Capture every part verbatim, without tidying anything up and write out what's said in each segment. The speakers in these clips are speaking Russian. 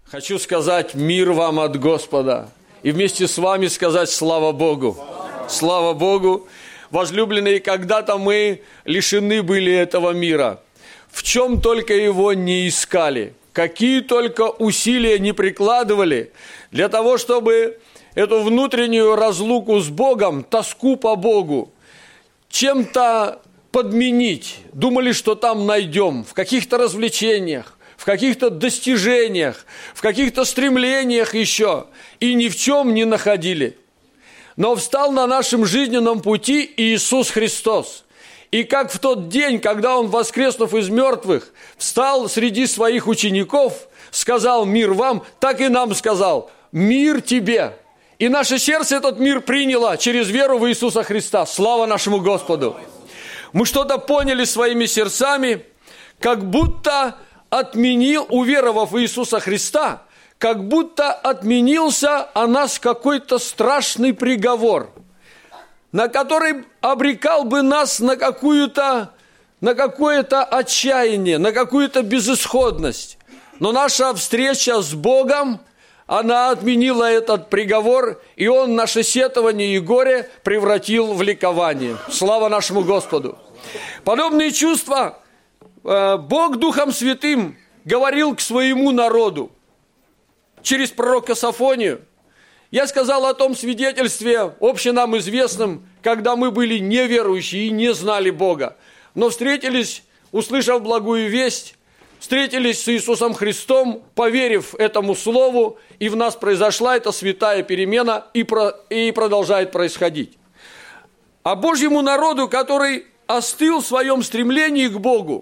Хочу сказать мир вам от Господа. И вместе с вами сказать слава Богу. Слава Богу. Возлюбленные, когда-то мы лишены были этого мира. В чем только его не искали. Какие только усилия не прикладывали для того, чтобы эту внутреннюю разлуку с Богом, тоску по Богу, чем-то подменить. Думали, что там найдем, в каких-то развлечениях, в каких-то достижениях, в каких-то стремлениях еще, и ни в чем не находили. Но встал на нашем жизненном пути Иисус Христос. И как в тот день, когда Он, воскреснув из мертвых, встал среди своих учеников, сказал «Мир вам», так и нам сказал «Мир тебе». И наше сердце этот мир приняло через веру в Иисуса Христа. Слава нашему Господу! Мы что-то поняли своими сердцами, как будто отменил, уверовав в Иисуса Христа, как будто отменился о нас какой-то страшный приговор, на который обрекал бы нас на какую-то, на какое-то отчаяние, на какую-то безысходность. Но наша встреча с Богом, она отменила этот приговор, и Он наше сетование и горе превратил в ликование. Слава нашему Господу! Подобные чувства Бог Духом Святым говорил к своему народу через пророка Софонию. Я сказал о том свидетельстве, обще нам известном, когда мы были неверующие и не знали Бога, но встретились, услышав благую весть, встретились с Иисусом Христом, поверив этому слову, и в нас произошла эта святая перемена, и, про, и продолжает происходить. А Божьему народу, который остыл в своем стремлении к Богу,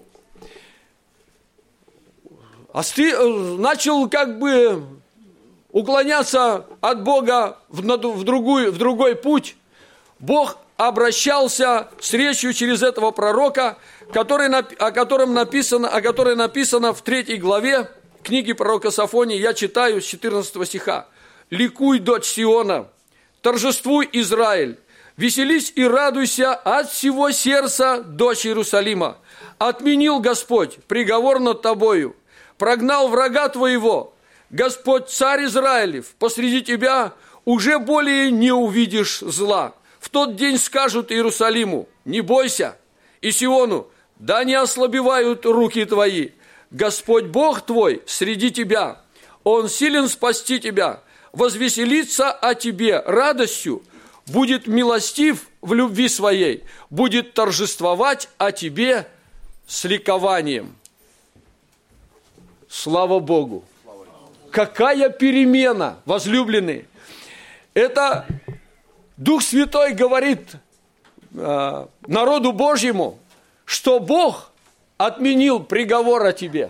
остыл, начал как бы уклоняться от Бога в, в, другую, в другой путь, Бог обращался с речью через этого пророка, который, о котором написано, о которой написано в третьей главе книги пророка Софонии, я читаю с четырнадцатого стиха. «Ликуй, дочь Сиона, торжествуй, Израиль, веселись и радуйся от всего сердца, дочь Иерусалима. Отменил Господь приговор над тобою, прогнал врага твоего. Господь, царь Израилев, посреди тебя уже более не увидишь зла. В тот день скажут Иерусалиму: не бойся, и Сиону: да не ослабевают руки твои. Господь Бог твой среди тебя, Он силен спасти тебя, возвеселится о тебе радостью, будет милостив в любви своей, будет торжествовать о тебе с ликованием». Слава Богу! Какая перемена, возлюбленные! Это Дух Святой говорит э, народу Божьему, что Бог отменил приговор о тебе.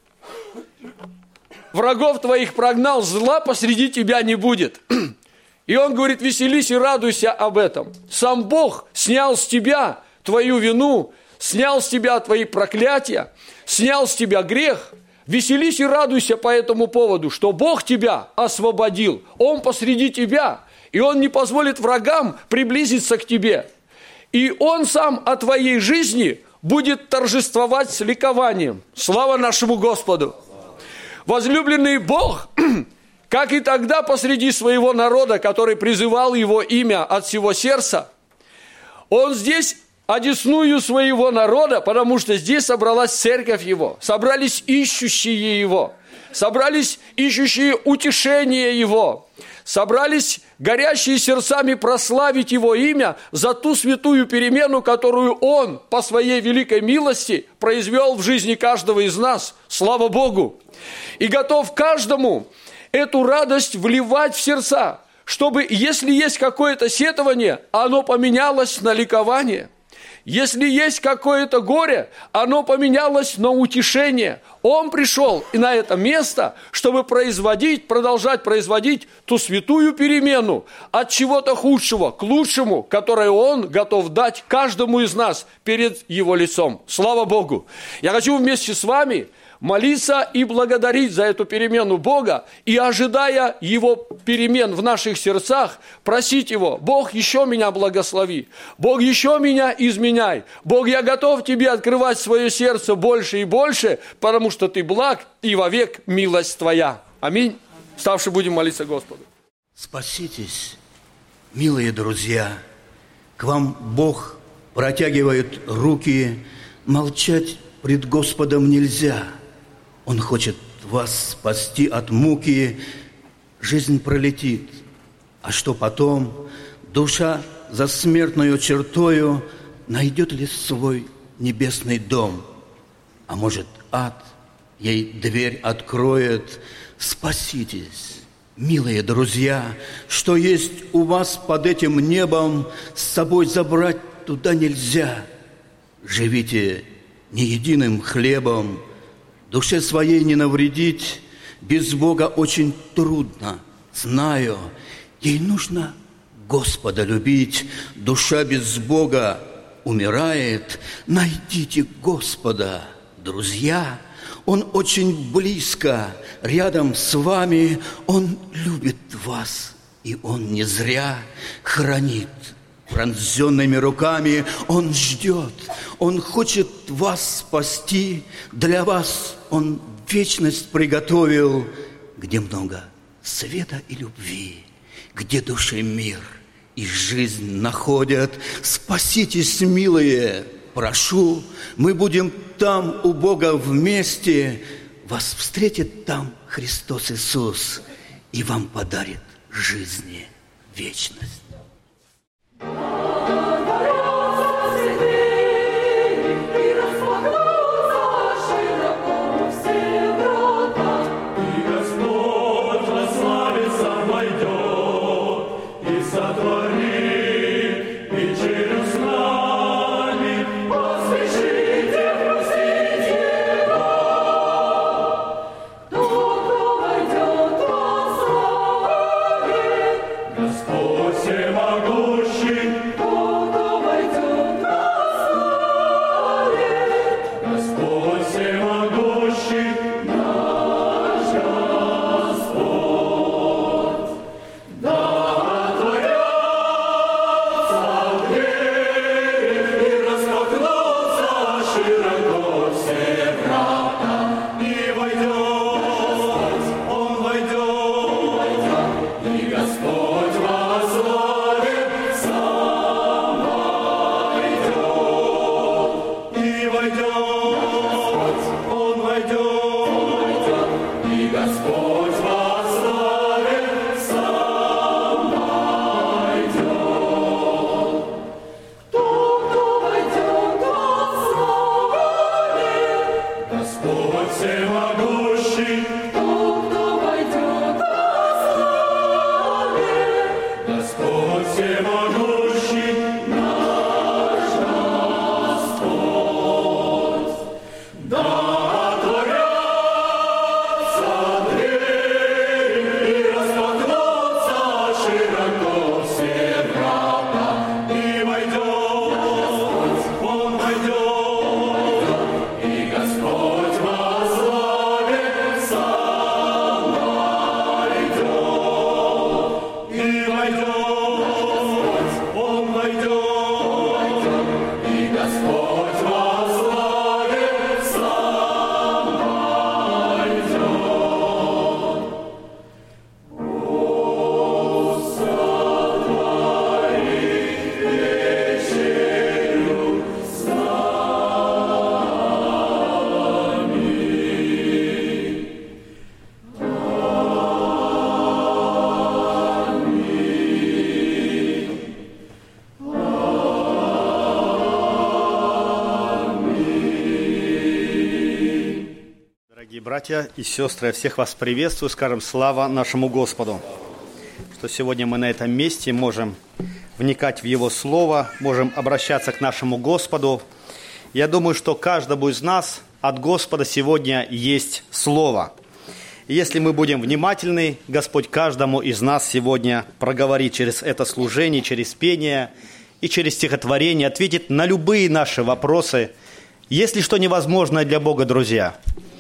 Врагов твоих прогнал, зла посреди тебя не будет. И Он говорит: веселись и радуйся об этом. Сам Бог снял с тебя твою вину, снял с тебя твои проклятия, снял с тебя грех. Веселись и радуйся по этому поводу, что Бог тебя освободил. Он посреди тебя, и Он не позволит врагам приблизиться к тебе. И Он сам о твоей жизни будет торжествовать с ликованием. Слава нашему Господу! Возлюбленный Бог, как и тогда посреди своего народа, который призывал Его имя от всего сердца, Он здесь одесную своего народа, потому что здесь собралась церковь Его, собрались ищущие Его, собрались ищущие утешения Его, собрались горящие сердцами прославить Его имя за ту святую перемену, которую Он по своей великой милости произвел в жизни каждого из нас. Слава Богу! И готов каждому эту радость вливать в сердца, чтобы, если есть какое-то сетование, оно поменялось на ликование. Если есть какое-то горе, оно поменялось на утешение. Он пришел и на это место, чтобы производить, продолжать производить ту святую перемену от чего-то худшего к лучшему, которое Он готов дать каждому из нас перед Его лицом. Слава Богу! Я хочу вместе с вами молиться и благодарить за эту перемену Бога, и, ожидая Его перемен в наших сердцах, просить Его: Бог, еще меня благослови, Бог, еще меня изменяй, Бог, я готов Тебе открывать свое сердце больше и больше, потому что Ты благ, и вовек милость Твоя. Аминь. Вставши, будем молиться Господу. Спаситесь, милые друзья. К вам Бог протягивает руки. Молчать пред Господом нельзя. Он хочет вас спасти от муки. Жизнь пролетит. А что потом? Душа за смертную чертою найдет ли свой небесный дом? А может, ад ей дверь откроет? Спаситесь, милые друзья, что есть у вас под этим небом, с собой забрать туда нельзя. Живите не единым хлебом, душе своей не навредить, без Бога очень трудно, знаю. Ей нужно Господа любить, душа без Бога умирает. Найдите Господа, друзья. Он очень близко, рядом с вами. Он любит вас, и Он не зря хранит пронзенными руками. Он ждет, Он хочет вас спасти. Для вас Он вечность приготовил, где много света и любви, где души мир и жизнь находят. Спаситесь, милые, прошу, мы будем там у Бога вместе. Вас встретит там Христос Иисус и вам подарит жизни вечность. Братья и сестры, я всех вас приветствую, скажем слава нашему Господу, что сегодня мы на этом месте можем вникать в Его Слово, можем обращаться к нашему Господу. Я думаю, что каждому из нас от Господа сегодня есть Слово. И если мы будем внимательны, Господь каждому из нас сегодня проговорит через это служение, через пение и через стихотворение, ответит на любые наши вопросы. Есть ли что невозможное для Бога, друзья?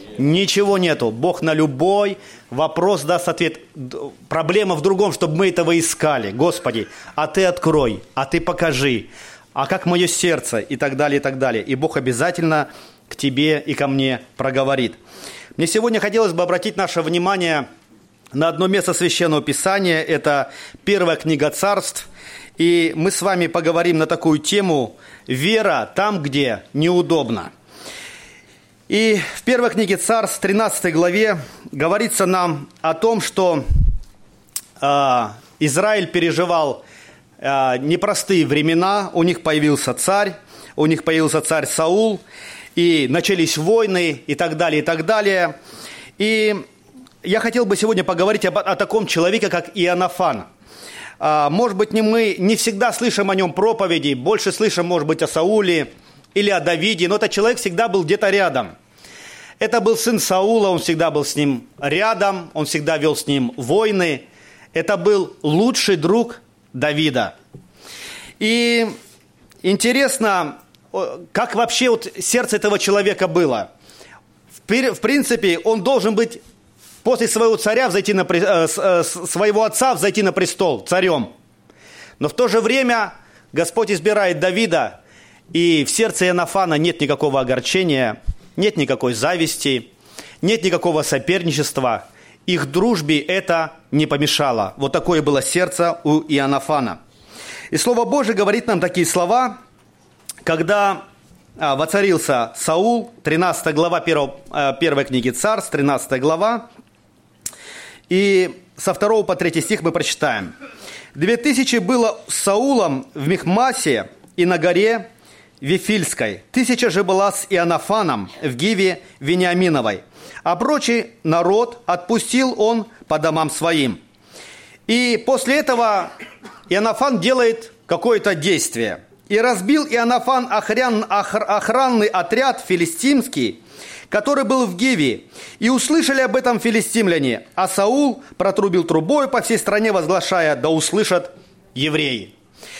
Ничего нету. Бог на любой вопрос даст ответ. Проблема в другом, чтобы мы этого искали. Господи, а Ты открой, а Ты покажи, а как мое сердце, и так далее, и так далее. И Бог обязательно к тебе и ко мне проговорит. Мне сегодня хотелось бы обратить наше внимание на одно место Священного Писания. Это первая книга Царств. И мы с вами поговорим на такую тему «Вера там, где неудобно». И в первой книге Царств, тринадцатой главе, говорится нам о том, что э, Израиль переживал э, непростые времена. У них появился царь, у них появился царь Саул, и начались войны, и так далее, и так далее. И я хотел бы сегодня поговорить об, о таком человеке, как Иоаннафан. А, может быть, не мы не всегда слышим о нем проповеди, больше слышим, может быть, о Сауле или о Давиде, но этот человек всегда был где-то рядом. Это был сын Саула, он всегда был с ним рядом, он всегда вел с ним войны. Это был лучший друг Давида. И интересно, как вообще вот сердце этого человека было. В принципе, он должен быть после своего царя взойти на, своего отца взойти на престол царем. Но в то же время Господь избирает Давида, и в сердце Иоаннафана нет никакого огорчения, нет никакой зависти, нет никакого соперничества. Их дружбе это не помешало. Вот такое было сердце у Иоаннафана. И Слово Божие говорит нам такие слова, когда а, воцарился Саул, тринадцатая глава первой, первой книги Царств, тринадцатая глава, и со второго по третий стих мы прочитаем. «Две тысячи было с Саулом в Михмасе и на горе Вифильской, тысяча же была с Иоаннафаном в Гиве Вениаминовой, а прочий народ отпустил он по домам своим». И после этого Иоаннафан делает какое-то действие. «И разбил Иоаннафан охран, охр, охранный отряд филистимский, который был в Гиве, и услышали об этом филистимляне, а Саул протрубил трубой по всей стране, возглашая: да услышат евреи».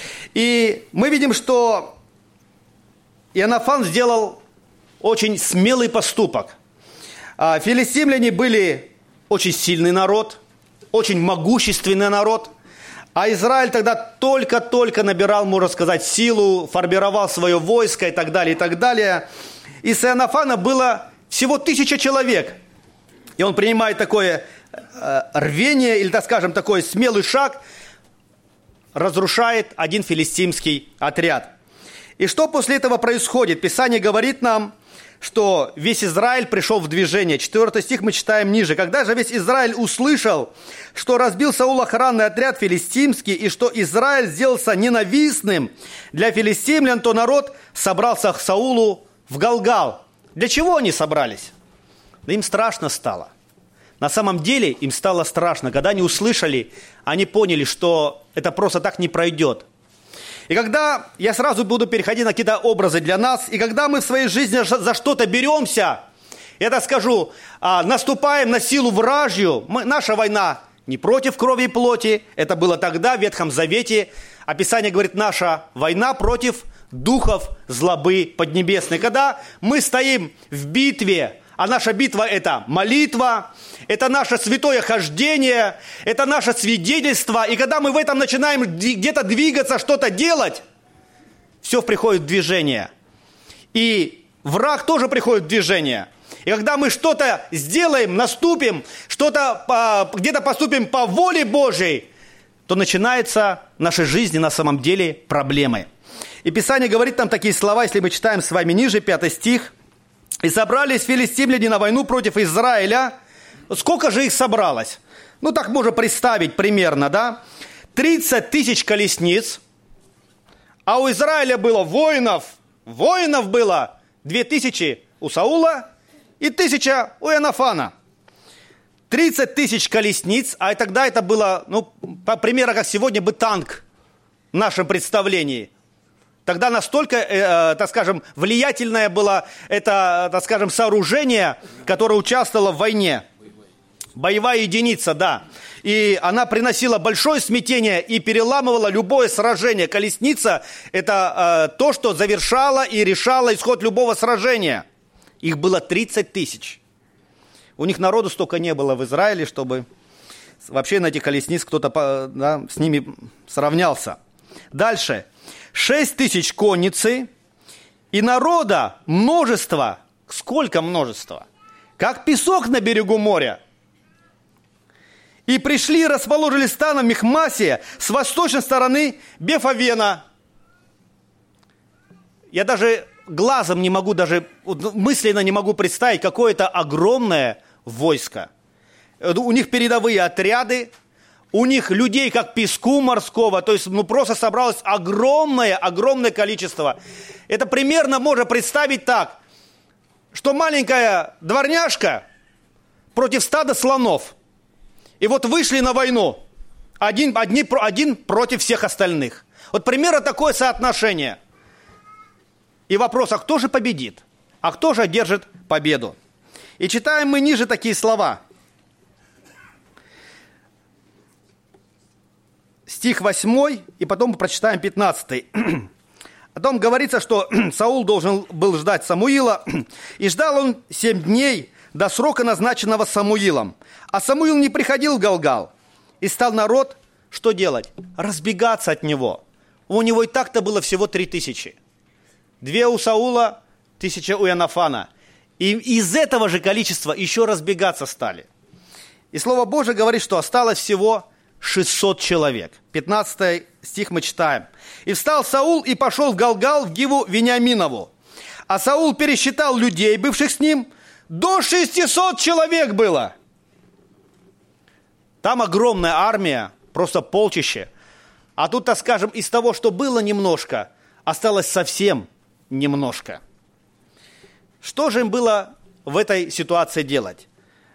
И мы видим, что Иоаннафан сделал очень смелый поступок. Филистимляне были очень сильный народ, очень могущественный народ, а Израиль тогда только-только набирал, можно сказать, силу, формировал свое войско и так далее, и так далее. И с Иоаннафана было всего тысяча человек. И он принимает такое э, рвение, или, так скажем, такой смелый шаг, разрушает один филистимский отряд. И что после этого происходит? Писание говорит нам, что весь Израиль пришел в движение. Четвертый стих мы читаем ниже. «Когда же весь Израиль услышал, что разбил Саул охранный отряд филистимский, и что Израиль сделался ненавистным для филистимлян, то народ собрался к Саулу в Галгал». Для чего они собрались? Да им страшно стало. На самом деле им стало страшно. Когда они услышали, они поняли, что это просто так не пройдет. И когда, я сразу буду переходить на какие-то образы для нас, и когда мы в своей жизни за что-то беремся, я так скажу, наступаем на силу вражью, мы, наша война не против крови и плоти, это было тогда в Ветхом Завете, а Писание говорит, наша война против духов злобы поднебесной. Когда мы стоим в битве, а наша битва – это молитва, это наше святое хождение, это наше свидетельство. И когда мы в этом начинаем где-то двигаться, что-то делать, все приходит в движение. И враг тоже приходит в движение. И когда мы что-то сделаем, наступим, что-то где-то поступим по воле Божьей, то начинаются в нашей жизни на самом деле проблемы. И Писание говорит нам такие слова, если мы читаем с вами ниже, пятый стих. «И собрались филистимляне на войну против Израиля». Сколько же их собралось? Ну, так можно представить примерно, да? тридцать тысяч колесниц, а у Израиля было воинов, воинов было две тысячи у Саула и тысяча у Иоаннафана. тридцать тысяч колесниц, а тогда это было, ну, по примеру, как сегодня бы танк в нашем представлении. Тогда настолько, э, так скажем, влиятельное было это, так скажем, сооружение, которое участвовало в войне. Боевая единица, да. И она приносила большое смятение и переламывала любое сражение. Колесница – это э, то, что завершало и решало исход любого сражения. Их было тридцать тысяч. У них народу столько не было в Израиле, чтобы вообще на этих колесниц кто-то, да, с ними сравнялся. Дальше. Шесть тысяч конницы, и народа множество. Сколько множества? Как песок на берегу моря. И пришли и расположили станом в Михмасе с восточной стороны Бефавена. Я даже глазом не могу, даже мысленно не могу представить, какое-то огромное войско. У них передовые отряды, у них людей как песку морского, то есть ну, просто собралось огромное, огромное количество. Это примерно можно представить так, что маленькая дворняжка против стада слонов. И вот вышли на войну, один, одни, один против всех остальных. Вот примерно такое соотношение. И вопрос, а кто же победит? А кто же одержит победу? И читаем мы ниже такие слова. Стих восьмой, и потом мы прочитаем пятнадцатый. Потом говорится, что Саул должен был ждать Самуила, и ждал он семь дней до срока, назначенного Самуилом. А Самуил не приходил в Галгал. И стал народ, что делать? Разбегаться от него. У него и так-то было всего три тысячи. Две у Саула, тысяча у Иоаннафана. И из этого же количества еще разбегаться стали. И Слово Божие говорит, что осталось всего шестьсот человек. пятнадцатый стих мы читаем. «И встал Саул и пошел в Галгал, в Гиву Вениаминову. А Саул пересчитал людей, бывших с ним, до шестисот человек было». Там огромная армия, просто полчище. А тут, так скажем, из того, что было немножко, осталось совсем немножко. Что же им было в этой ситуации делать?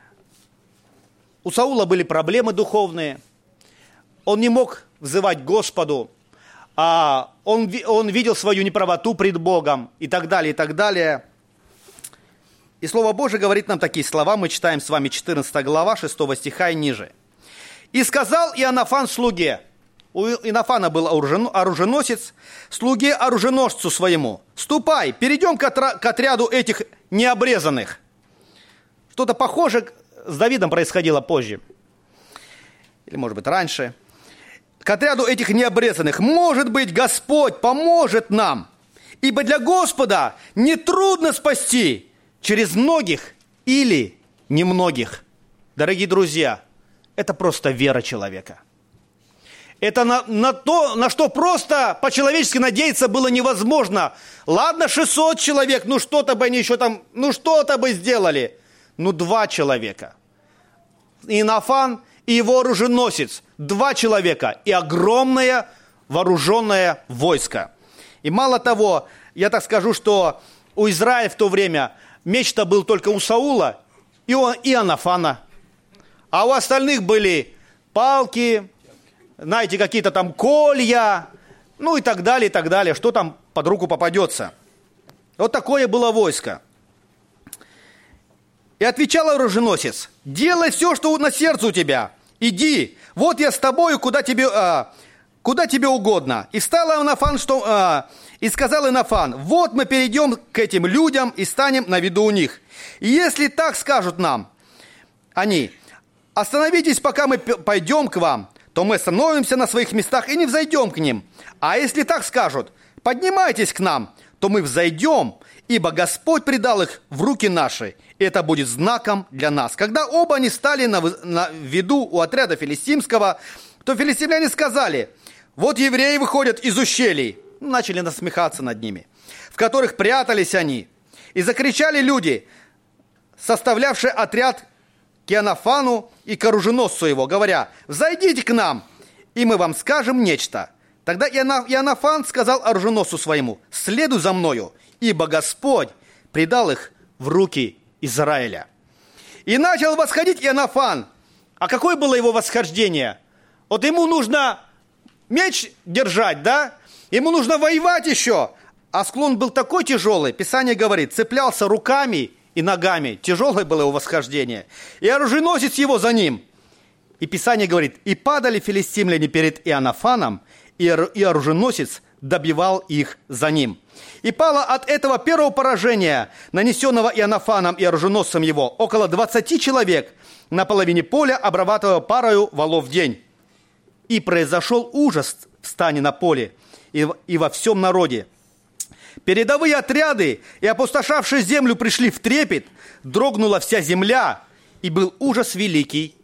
У Саула были проблемы духовные. Он не мог взывать к Господу. А он, он видел свою неправоту пред Богом и так далее, и так далее. И Слово Божие говорит нам такие слова. Мы читаем с вами четырнадцатая глава, шестого стиха и ниже. «И сказал Иоаннафан слуге». У Иоаннафана был оруженосец, слуге оруженосцу своему: «Ступай, перейдем к, отра- к отряду этих необрезанных». Что-то похожее с Давидом происходило позже. Или, может быть, раньше. «К отряду этих необрезанных, может быть, Господь поможет нам, ибо для Господа нетрудно спасти через многих или немногих». Дорогие друзья, это просто вера человека. Это на, на то, на что просто по-человечески надеяться было невозможно. Ладно, шестьсот человек, ну что-то бы они еще там, ну что-то бы сделали. Ну два человека. Иоаннафан и его оруженосец. Два человека и огромное вооруженное войско. И мало того, я так скажу, что у Израиля в то время меч-то был только у Саула и у Иоаннафана. А у остальных были палки, знаете, какие-то там колья, ну и так далее, и так далее, что там под руку попадется. Вот такое было войско. И отвечал оруженосец: «Делай все, что на сердце у тебя. Иди, вот я с тобою, куда тебе, а, куда тебе угодно». И встал Иоаннафан, что, а, и сказал Иоаннафан: «Вот мы перейдем к этим людям и станем на виду у них. И если так скажут нам они: остановитесь, пока мы пойдем к вам, то мы остановимся на своих местах и не взойдем к ним. А если так скажут: поднимайтесь к нам, то мы взойдем, ибо Господь предал их в руки наши, и это будет знаком для нас». Когда оба они стали на, на виду у отряда филистимского, то филистимляне сказали: «Вот евреи выходят из ущелий». Начали насмехаться над ними, в которых прятались они. И закричали люди, составлявшие отряд, к Иоаннафану и к оруженосцу его, говоря: «Взойдите к нам, и мы вам скажем нечто». Тогда Иоаннафан сказал оруженосцу своему: «Следуй за мною, ибо Господь предал их в руки Израиля». И начал восходить Иоаннафан. А какое было его восхождение? Вот ему нужно меч держать, да? Ему нужно воевать еще. А склон был такой тяжелый, Писание говорит, цеплялся руками и ногами. Тяжелое было его восхождение. И оруженосец его за ним. И Писание говорит: «И падали филистимляне перед Иоаннафаном, и оруженосец добивал их за ним». И пало от этого первого поражения, нанесенного Иоаннафаном и оруженосцем его, около двадцати человек на половине поля, обрабатывая парою валов в день. И произошел ужас в стане на поле и, и во всем народе. Передовые отряды и опустошавшие землю пришли в трепет, дрогнула вся земля, и был ужас великий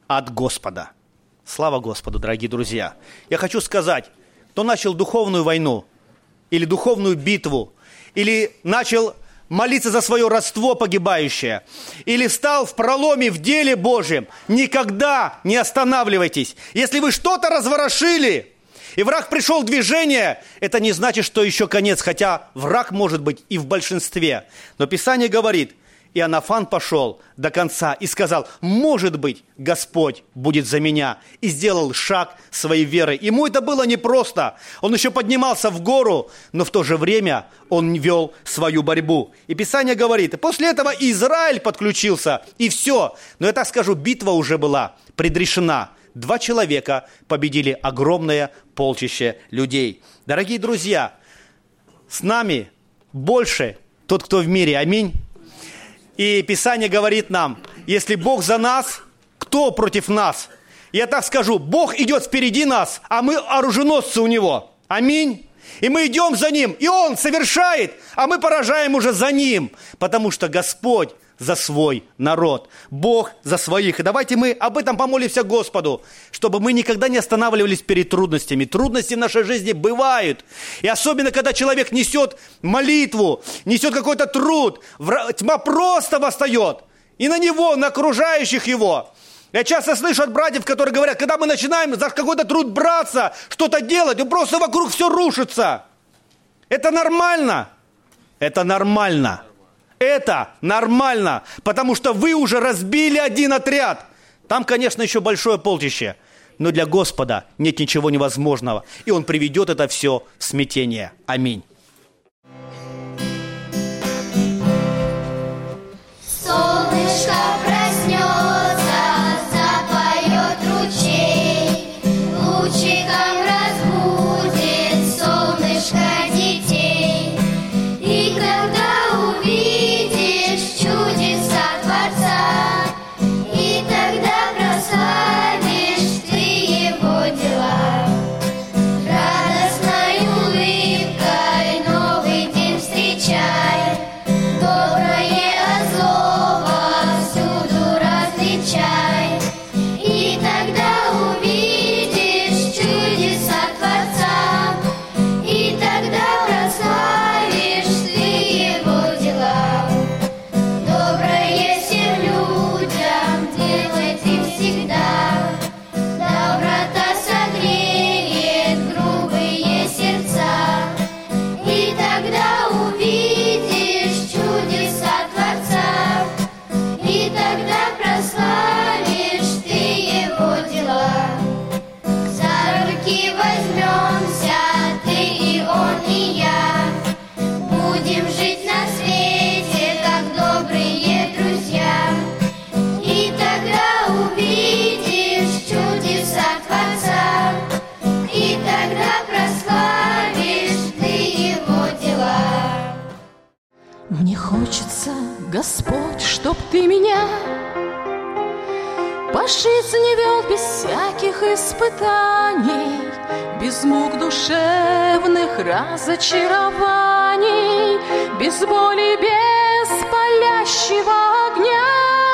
от Господа. Слава Господу, дорогие друзья. Я хочу сказать, кто начал духовную войну, или духовную битву, или начал молиться за свое родство погибающее, или стал в проломе в деле Божьем, никогда не останавливайтесь. Если вы что-то разворошили, и враг пришел в движение, это не значит, что еще конец, хотя враг может быть и в большинстве. Но Писание говорит, Иоаннафан пошел до конца и сказал, может быть, Господь будет за меня. И сделал шаг своей веры. Ему это было непросто. Он еще поднимался в гору, но в то же время он вел свою борьбу. И Писание говорит, и после этого Израиль подключился, и все. Но я так скажу, битва уже была предрешена. Два человека победили огромное полчище людей. Дорогие друзья, с нами больше тот, кто в мире. Аминь. И Писание говорит нам, если Бог за нас, кто против нас? Я так скажу, Бог идет впереди нас, а мы оруженосцы у Него. Аминь. И мы идем за Ним, и Он совершает, а мы поражаем уже за Ним, потому что Господь за свой народ, Бог за своих. И давайте мы об этом помолимся Господу, чтобы мы никогда не останавливались перед трудностями. Трудности в нашей жизни бывают. И особенно, когда человек несет молитву, несет какой-то труд, тьма просто восстает. И на него, на окружающих его. Я часто слышу от братьев, которые говорят, когда мы начинаем за какой-то труд браться, что-то делать, и просто вокруг все рушится. Это нормально. Это нормально. Это нормально, потому что вы уже разбили один отряд. Там, конечно, еще большое полчище, но для Господа нет ничего невозможного, и Он приведет это все в смятение. Аминь. Солнышко проснется, запоет ручей, лучиком разбудит солнышко детей. И когда увидишь чудеса Творца, и тогда прославишь ты Его дела. Радостной улыбкой новый день встречай, доброе от злого всюду различай. И тогда увидишь чудеса Творца, и тогда прославишь ты Его дела. Доброе всем людям делай ты всегда, доброта согреет грубые сердца. И тогда увидишь чудеса Творца, и тогда прославишь ты Его дела. За руки возьмемся, ты и он, и я, будем жить на свете, как добрые друзья. И тогда увидишь чудеса Творца, и тогда прославишь ты Его дела. Мне хочется, Господь, чтоб Ты меня по жизни вел без всяких испытаний, без мук душевных разочарований, без боли, без палящего огня.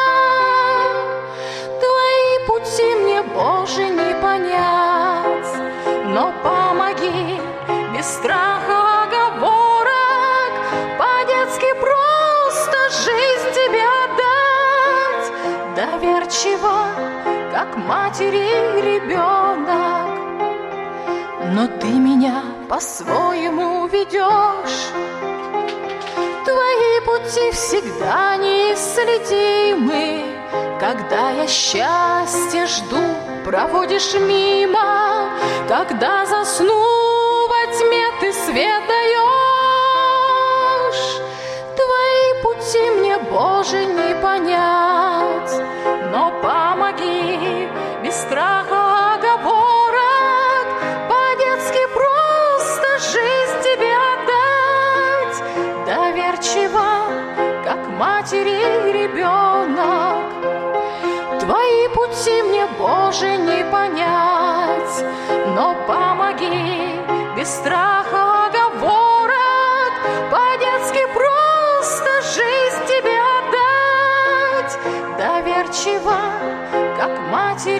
Твои пути мне, Боже, не понять, но помоги без страха оговорок, по-детски просто жизнь Тебе отдать, доверчиво, как матери ребенок. Но Ты меня по-своему ведешь, Твои пути всегда неисследимы. Когда я счастье жду, проводишь мимо, когда засну во тьме, Ты свет даешь. Твои пути мне, Боже, не понять, но помоги без страха оговорок, по-детски просто жизнь Тебе отдать, доверчиво, как матери ребенок. Твои пути мне, Боже, не понять, но помоги без страха оговорок, по-детски просто жизнь Тебе отдать, доверчиво, как матери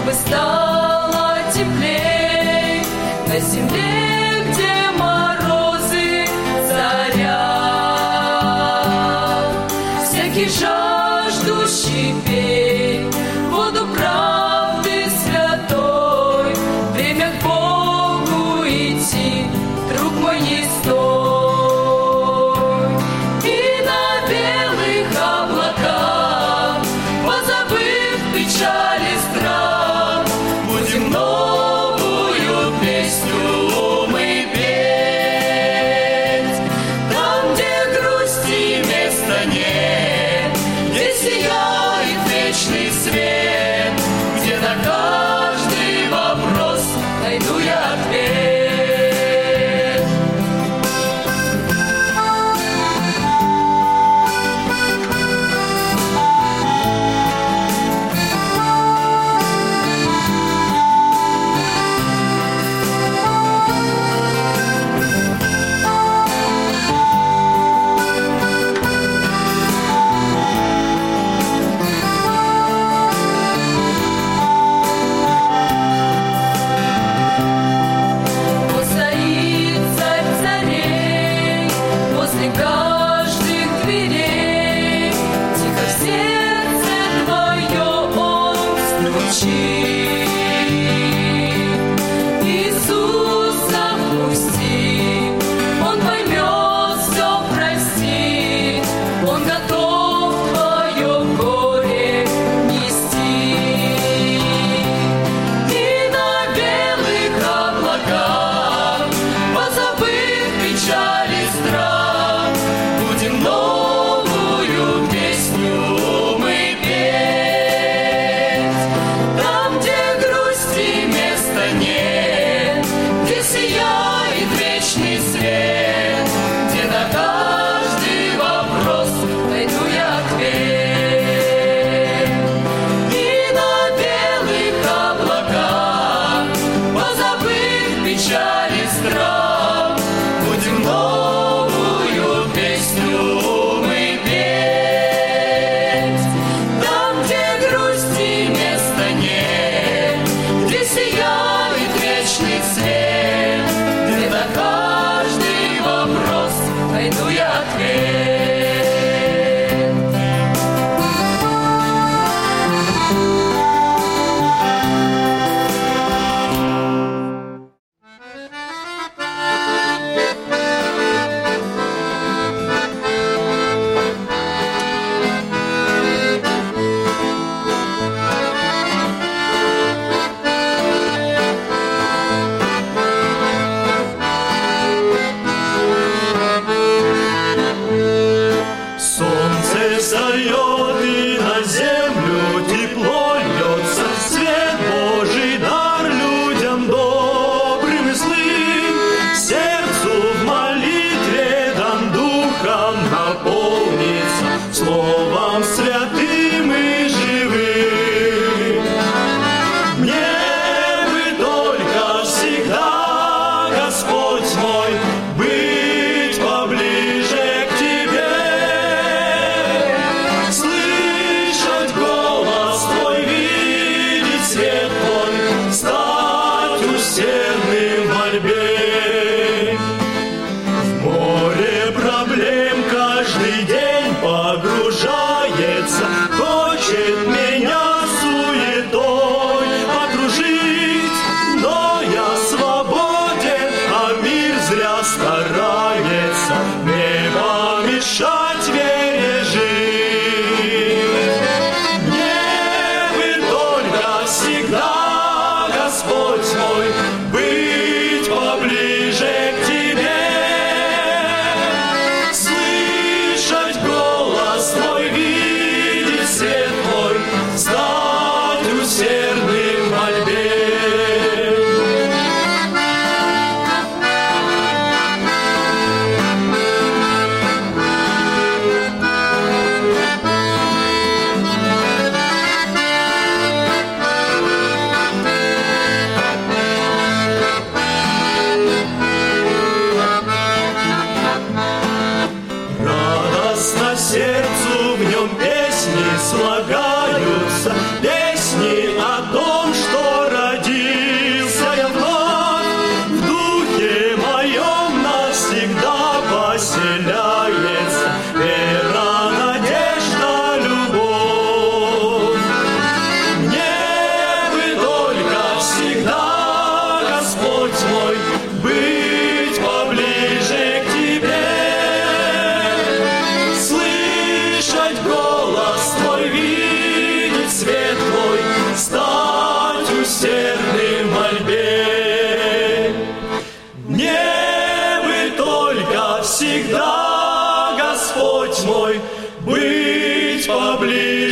чтобы стало теплей на земле, где морозы царят. Всякий жаждущий пей воду правды святой, время к Богу идти, друг мой, не стой. И на белых облаках, позабыв печаль и страх, будем новую песню мы петь. Там, где грусти места нет, где сияет вечный свет, где на каждый вопрос найду я ответ. Вот стоит царь царей возле каждых дверей, тихо в сердце твое он стучит. Иисуса впусти, он поймет, все простит, он готов твое горе нести. И на белых облаках, позабыв печаль и страх, будем новую песню мы петь. Там,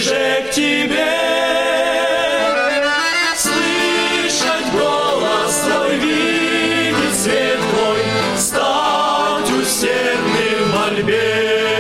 ближе к Тебе. Слышать голос Твой, видеть свет Твой, стать усердным в мольбе.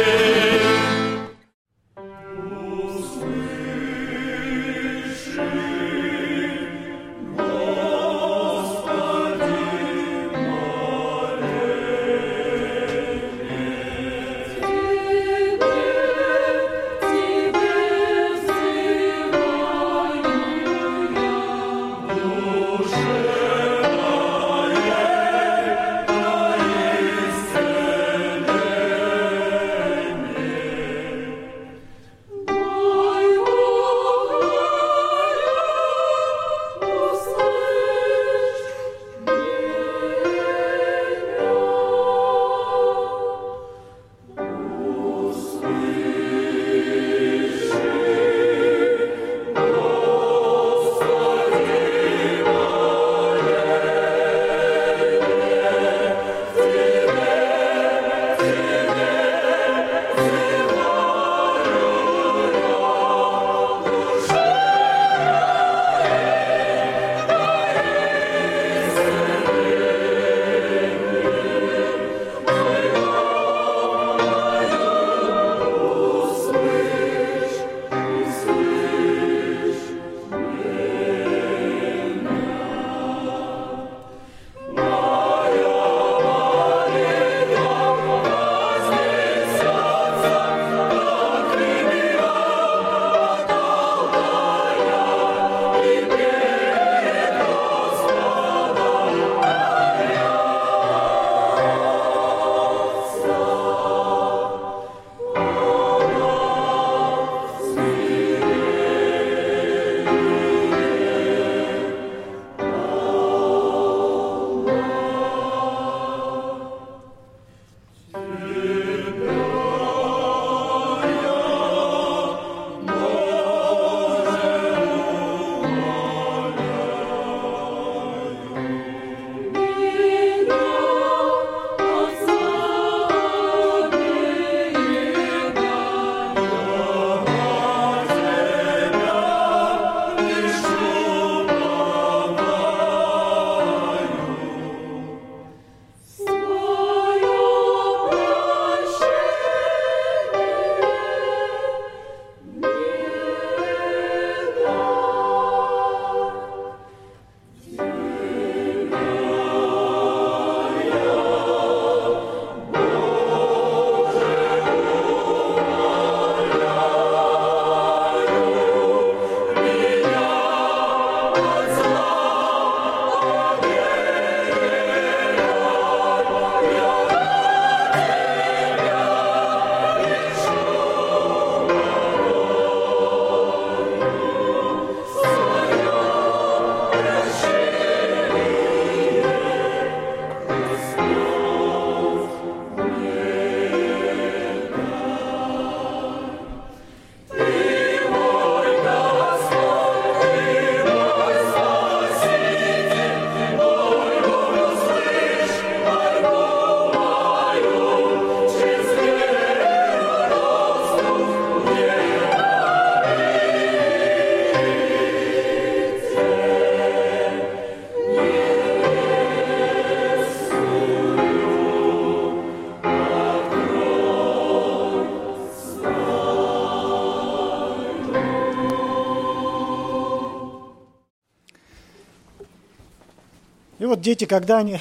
И вот дети, когда они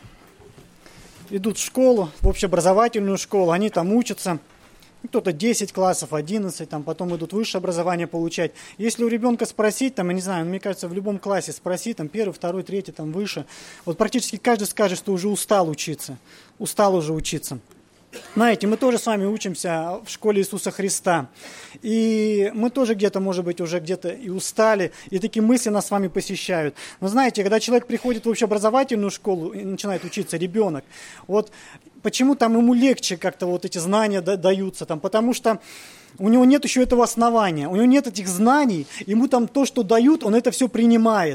идут в школу, в общеобразовательную школу, они там учатся, кто-то десять классов, одиннадцать, там, потом идут высшее образование получать. Если у ребенка спросить, там, я не знаю, мне кажется, в любом классе спросить, там, первый, второй, третий, там, выше, вот практически каждый скажет, что уже устал учиться, устал уже учиться. Знаете, мы тоже с вами учимся в школе Иисуса Христа, и мы тоже где-то, может быть, уже где-то и устали, и такие мысли нас с вами посещают. Но знаете, когда человек приходит в общеобразовательную школу и начинает учиться, ребенок, вот почему там ему легче как-то вот эти знания даются, там, потому что у него нет еще этого основания, у него нет этих знаний, ему там то, что дают, он это все принимает.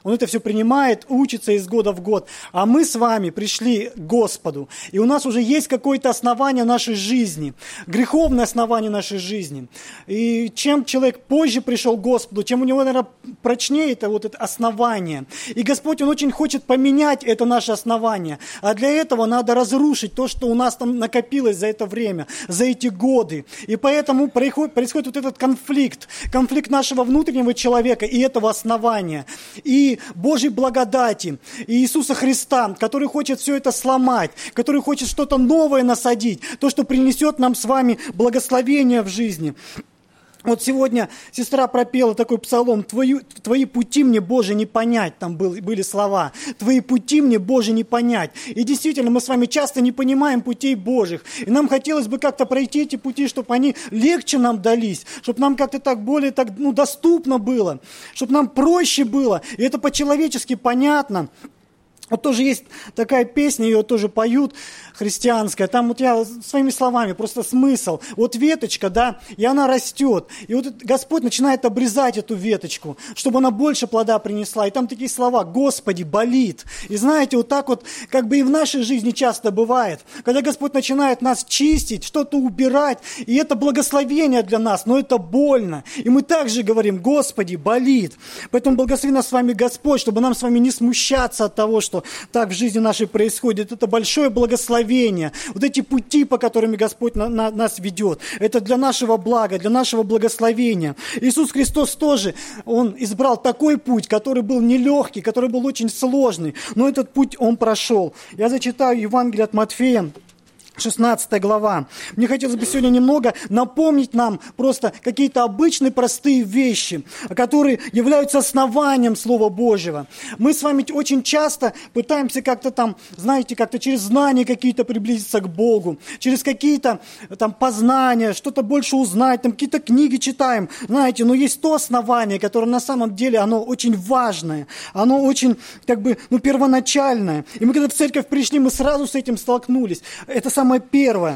Он это все принимает, учится из года в год. А мы с вами пришли к Господу. И у нас уже есть какое-то основание нашей жизни. Греховное основание нашей жизни. И чем человек позже пришел к Господу, тем у него, наверное, прочнее это вот это основание. И Господь, Он очень хочет поменять это наше основание. А для этого надо разрушить то, что у нас там накопилось за это время, за эти годы. И поэтому происходит, происходит вот этот конфликт. Конфликт нашего внутреннего человека и этого основания. И Божьей благодати, и Иисуса Христа, который хочет все это сломать, который хочет что-то новое насадить, то, что принесет нам с вами благословение в жизни. Вот сегодня сестра пропела такой псалом: «Твои, твои пути мне, Боже, не понять», там был, были слова. «Твои пути мне, Боже, не понять». И действительно, мы с вами часто не понимаем путей Божьих. И нам хотелось бы как-то пройти эти пути, чтобы они легче нам дались, чтобы нам как-то так более так, ну, доступно было, чтобы нам проще было. И это по-человечески понятно. Вот тоже есть такая песня, ее тоже поют, христианская. Там вот я своими словами, просто смысл. Вот веточка, да, и она растет. И вот Господь начинает обрезать эту веточку, чтобы она больше плода принесла. И там такие слова: «Господи, болит». И знаете, вот так вот, как бы и в нашей жизни часто бывает. Когда Господь начинает нас чистить, что-то убирать, и это благословение для нас, но это больно. И мы также говорим: «Господи, болит». Поэтому благослови нас с вами Господь, чтобы нам с вами не смущаться от того, что так в жизни нашей происходит. Это большое благословение. Вот эти пути, по которым Господь на, на, нас ведет, это для нашего блага, для нашего благословения. Иисус Христос тоже, Он избрал такой путь, который был нелегкий, который был очень сложный, но этот путь Он прошел. Я зачитаю Евангелие от Матфея, шестнадцатая глава. Мне хотелось бы сегодня немного напомнить нам просто какие-то обычные простые вещи, которые являются основанием Слова Божьего. Мы с вами очень часто пытаемся как-то там, знаете, как-то через знания какие-то приблизиться к Богу, через какие-то там познания, что-то больше узнать, там какие-то книги читаем, знаете, но есть то основание, которое на самом деле, оно очень важное, оно очень, как бы, ну, первоначальное. И мы когда в церковь пришли, мы сразу с этим столкнулись. Это самое первое.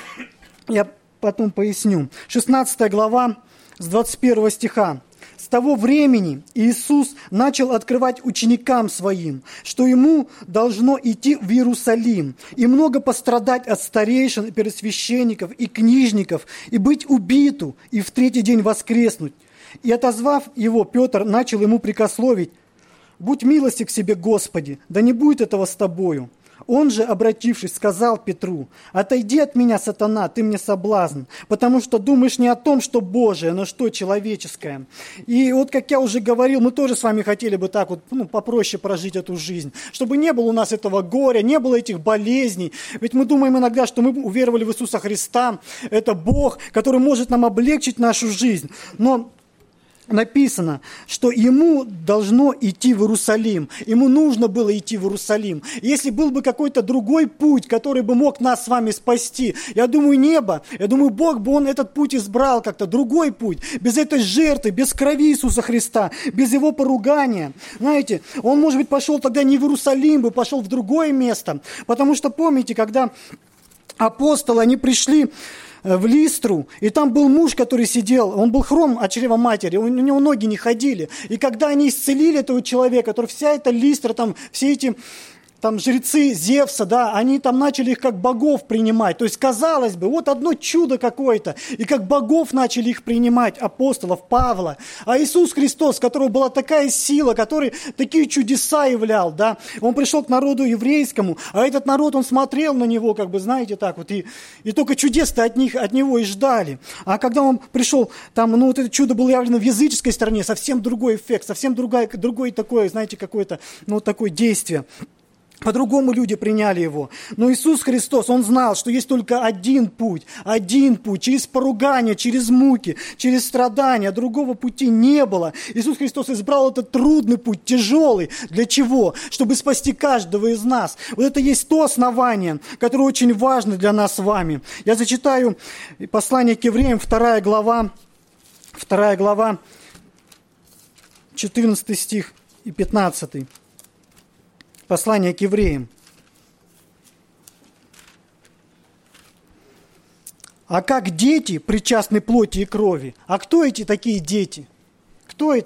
Я потом поясню. шестнадцатая глава с двадцать первого стиха. «С того времени Иисус начал открывать ученикам Своим, что Ему должно идти в Иерусалим и много пострадать от старейшин, первосвященников и книжников, и быть убиту, и в третий день воскреснуть. И, отозвав Его, Петр начал Ему прикословить: „Будь милостив к себе, Господи, да не будет этого с Тобою“. Он же, обратившись, сказал Петру: „Отойди от меня, сатана, ты мне соблазн, потому что думаешь не о том, что Божие, но что человеческое“». И вот, как я уже говорил, мы тоже с вами хотели бы так вот, ну, попроще прожить эту жизнь, чтобы не было у нас этого горя, не было этих болезней. Ведь мы думаем иногда, что мы уверовали в Иисуса Христа, это Бог, который может нам облегчить нашу жизнь. Но написано, что ему должно идти в Иерусалим. Ему нужно было идти в Иерусалим. Если был бы какой-то другой путь, который бы мог нас с вами спасти, я думаю, небо, я думаю, Бог бы он этот путь избрал как-то, другой путь, без этой жертвы, без крови Иисуса Христа, без его поругания. Знаете, он, может быть, пошел тогда не в Иерусалим, бы пошел в другое место. Потому что, помните, когда апостолы, они пришли в Листру, и там был муж, который сидел, он был хром от чрева матери, у него ноги не ходили. И когда они исцелили этого человека, который вся эта Листра, там, все эти там жрецы Зевса, да, они там начали их как богов принимать. То есть, казалось бы, вот одно чудо какое-то, и как богов начали их принимать, апостолов, Павла. А Иисус Христос, у которого была такая сила, который такие чудеса являл, да, он пришел к народу еврейскому, а этот народ, он смотрел на него, как бы, знаете, так вот, и, и только чудес-то от них, от него и ждали. А когда он пришел, там, ну, вот это чудо было явлено в языческой стороне, совсем другой эффект, совсем другое, другое такое, знаете, какое-то, ну, вот такое действие. По-другому люди приняли его. Но Иисус Христос, Он знал, что есть только один путь. Один путь. Через поругание, через муки, через страдания. Другого пути не было. Иисус Христос избрал этот трудный путь, тяжелый. Для чего? Чтобы спасти каждого из нас. Вот это есть то основание, которое очень важно для нас с вами. Я зачитаю послание к евреям, вторая глава, вторая глава, четырнадцатый стих и пятнадцатый. Послание к евреям. «А как дети причастны плоти и крови». А кто эти такие дети? Кто это?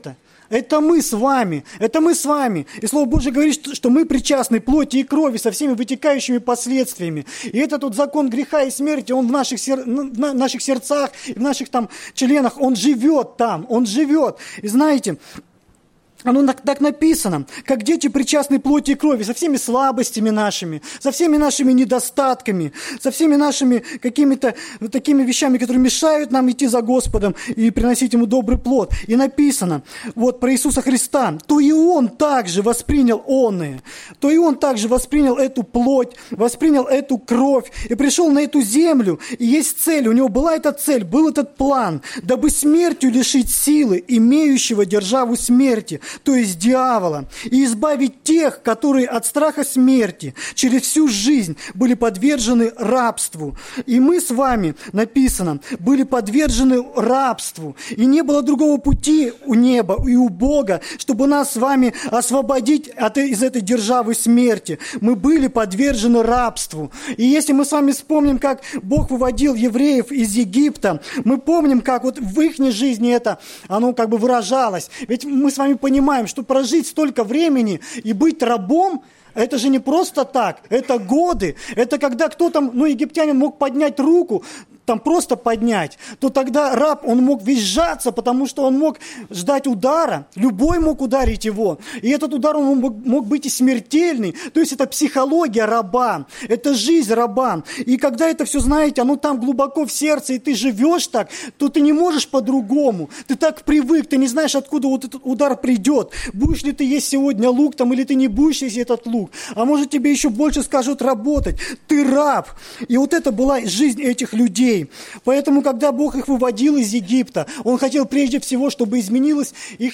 Это мы с вами, это мы с вами. И Слово Божье говорит, что мы причастны плоти и крови со всеми вытекающими последствиями. И этот вот закон греха и смерти, он в наших, сер... в наших сердцах, в наших там членах, он живет там, он живет. И знаете, оно так написано, как дети причастны плоти и крови, со всеми слабостями нашими, со всеми нашими недостатками, со всеми нашими какими-то такими вещами, которые мешают нам идти за Господом и приносить Ему добрый плод. И написано, вот про Иисуса Христа, то и Он также воспринял оное, то и Он также воспринял эту плоть, воспринял эту кровь и пришел на эту землю. И есть цель, у Него была эта цель, был этот план, дабы смертью лишить силы имеющего державу смерти, то есть дьявола, и избавить тех, которые от страха смерти через всю жизнь были подвержены рабству. И мы с вами, написано, были подвержены рабству, и не было другого пути у неба и у Бога, чтобы нас с вами освободить от, из этой державы смерти. Мы были подвержены рабству. И если мы с вами вспомним, как Бог выводил евреев из Египта, мы помним, как вот в их жизни это, оно как бы выражалось. Ведь мы с вами понимаем, что прожить столько времени и быть рабом, это же не просто так, это годы. Это когда кто-то, ну, египтянин мог поднять руку, там просто поднять, то тогда раб, он мог визжаться, потому что он мог ждать удара, любой мог ударить его, и этот удар он мог, мог быть и смертельный, то есть это психология раба, это жизнь раба, и когда это все, знаете, оно там глубоко в сердце, и ты живешь так, то ты не можешь по-другому, ты так привык, ты не знаешь, откуда вот этот удар придет, будешь ли ты есть сегодня лук там, или ты не будешь есть этот лук, а может тебе еще больше скажут работать, ты раб, и вот это была жизнь этих людей. Поэтому, когда Бог их выводил из Египта, Он хотел прежде всего, чтобы изменилось их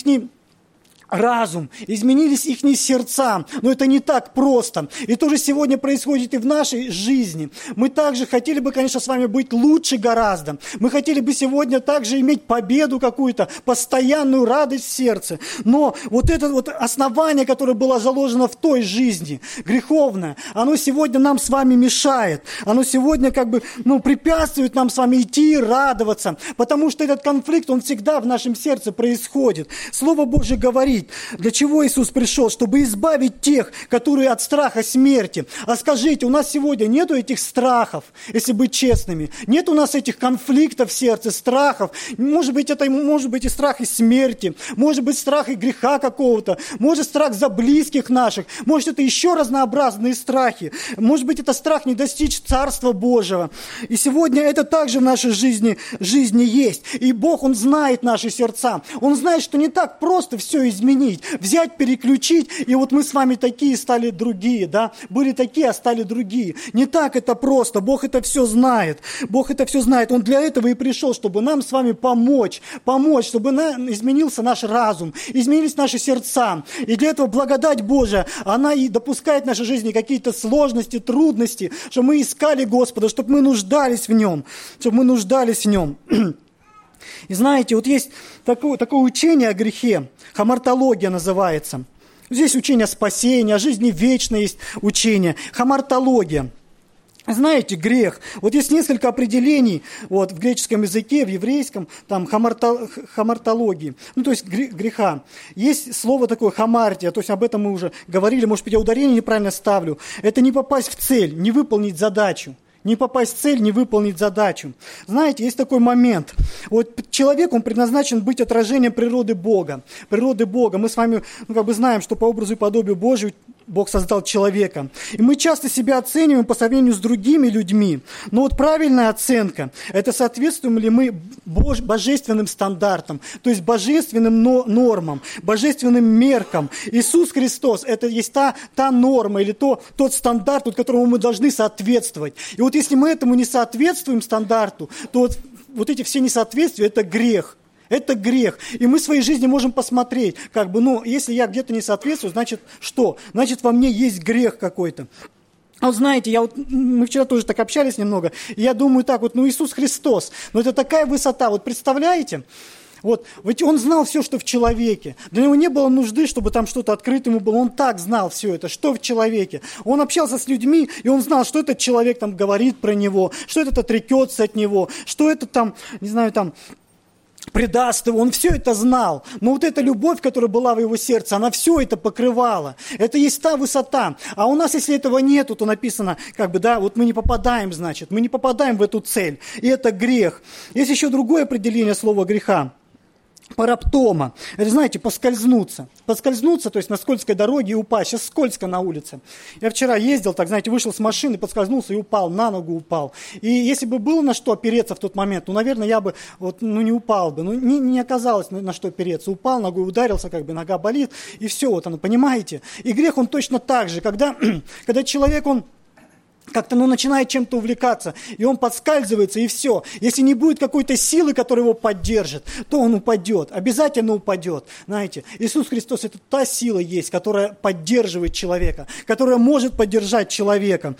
разум, изменились их сердца. Но это не так просто. И то же сегодня происходит и в нашей жизни. Мы также хотели бы, конечно, с вами быть лучше гораздо. Мы хотели бы сегодня также иметь победу какую-то, постоянную радость в сердце. Но вот это вот основание, которое было заложено в той жизни, греховное, оно сегодня нам с вами мешает. Оно сегодня как бы, ну, препятствует нам с вами идти и радоваться. Потому что этот конфликт, он всегда в нашем сердце происходит. Слово Божье говорит, для чего Иисус пришел? Чтобы избавить тех, которые от страха смерти. А скажите, у нас сегодня нету этих страхов, если быть честными? Нет у нас этих конфликтов в сердце, страхов. Может быть, это может быть и страх и смерти, может быть, страх и греха какого-то, может, страх за близких наших, может, это еще разнообразные страхи, может быть, это страх не достичь Царства Божьего. И сегодня это также в нашей жизни, жизни есть. И Бог, Он знает наши сердца. Он знает, что не так просто все изменить. Взять, переключить, и вот мы с вами такие, стали другие, да, были такие, а стали другие. Не так это просто, Бог это все знает, Бог это все знает, Он для этого и пришел, чтобы нам с вами помочь, помочь, чтобы на, изменился наш разум, изменились наши сердца, и для этого благодать Божия, она и допускает в нашей жизни какие-то сложности, трудности, чтобы мы искали Господа, чтобы мы нуждались в Нем, чтобы мы нуждались в Нем. И знаете, вот есть такое, такое учение о грехе, хамартология называется. Здесь учение о спасении, о жизни вечной есть учение, хамартология. Знаете, грех. Вот есть несколько определений вот, в греческом языке, в еврейском, там, хамарто, хамартологии, ну, то есть греха. Есть слово такое хамартия, то есть об этом мы уже говорили, может быть, я ударение неправильно ставлю. Это не попасть в цель, не выполнить задачу. Не попасть в цель, не выполнить задачу. Знаете, есть такой момент. Вот человек, он предназначен быть отражением природы Бога. Природы Бога. Мы с вами, ну, как бы знаем, что по образу и подобию Божию Бог создал человека. И мы часто себя оцениваем по сравнению с другими людьми. Но вот правильная оценка – это соответствуем ли мы бож- божественным стандартам, то есть божественным но- нормам, божественным меркам. Иисус Христос – это есть та, та норма или то, тот стандарт, вот, которому мы должны соответствовать. И вот если мы этому не соответствуем стандарту, то вот, вот эти все несоответствия – это грех. Это грех. И мы в своей жизни можем посмотреть, как бы, ну, если я где-то не соответствую, значит, что? Значит, во мне есть грех какой-то. А вот знаете, я вот, мы вчера тоже так общались немного, и я думаю так, вот, ну, Иисус Христос, ну, это такая высота, вот представляете? Вот, ведь Он знал все, что в человеке. Для Него не было нужды, чтобы там что-то открыто ему было. Он так знал все это, что в человеке. Он общался с людьми, и Он знал, что этот человек там говорит про него, что этот отрекется от него, что этот там, не знаю, там... предаст его, он все это знал. Но вот эта любовь, которая была в его сердце, она все это покрывала. Это есть та высота. А у нас, если этого нету, то написано, как бы, да, вот мы не попадаем, значит, мы не попадаем в эту цель. И это грех. Есть еще другое определение слова греха. Параптома. Это, знаете, поскользнуться. Поскользнуться, то есть на скользкой дороге и упасть. Сейчас скользко на улице. Я вчера ездил, так, знаете, вышел с машины, поскользнулся и упал, на ногу упал. И если бы было на что опереться в тот момент, ну, наверное, я бы вот, ну, не упал бы. Ну, не, не оказалось на, на что опереться. Упал, ногой ударился, как бы нога болит, и все, вот оно, понимаете? И грех, он точно так же. Когда, когда человек, он как-то, ну, начинает чем-то увлекаться, и он подскальзывается, и все. Если не будет какой-то силы, которая его поддержит, то он упадет, обязательно упадет. Знаете, Иисус Христос – это та сила есть, которая поддерживает человека, которая может поддержать человека.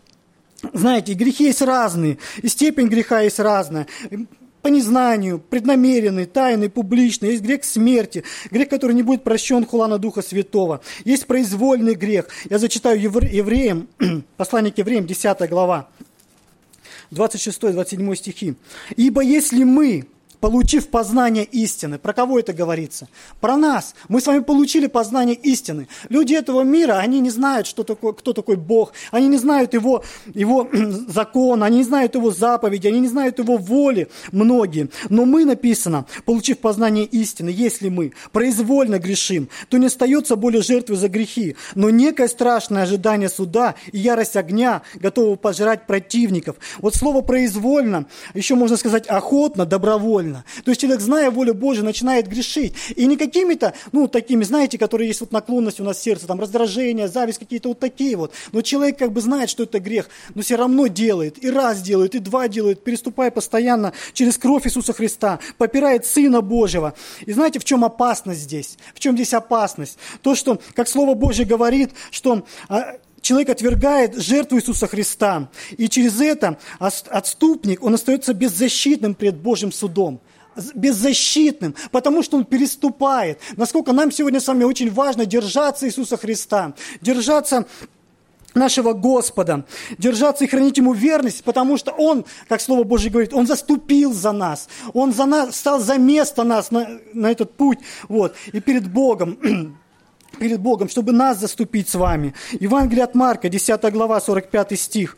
Знаете, грехи есть разные, и степень греха есть разная. По незнанию, преднамеренный, тайный, публичный. Есть грех смерти, грех, который не будет прощен, хула Духа Святого. Есть произвольный грех. Я зачитаю евреям, послание к евреям, десятая глава, двадцать шестой двадцать седьмой стихи. «Ибо если мы, получив познание истины». Про кого это говорится? Про нас. Мы с вами получили познание истины. Люди этого мира, они не знают, что такое, кто такой Бог. Они не знают его, его закон, они не знают его заповеди, они не знают его воли, многие. Но мы, написано, получив познание истины, если мы произвольно грешим, то не остается более жертвы за грехи, но некое страшное ожидание суда и ярость огня, готового пожрать противников. Вот слово «произвольно», еще можно сказать «охотно», «добровольно». То есть человек, зная волю Божию, начинает грешить. И не какими-то, ну, такими, знаете, которые есть вот наклонность у нас в сердце, там, раздражение, зависть, какие-то вот такие вот. Но человек как бы знает, что это грех, но все равно делает. И раз делает, и два делает, переступая постоянно через кровь Иисуса Христа, попирает Сына Божьего. И знаете, в чем опасность здесь? В чем здесь опасность? То, что, как Слово Божье говорит, что... человек отвергает жертву Иисуса Христа, и через это отступник, он остается беззащитным пред Божьим судом. Беззащитным, потому что он переступает. Насколько нам сегодня с вами очень важно держаться Иисуса Христа, держаться нашего Господа, держаться и хранить Ему верность, потому что Он, как Слово Божье говорит, Он заступил за нас, Он за нас, стал за место нас на, на этот путь, вот, и перед Богом, перед Богом, чтобы нас заступить с вами. Евангелие от Марка, десятая глава, сорок пятый стих.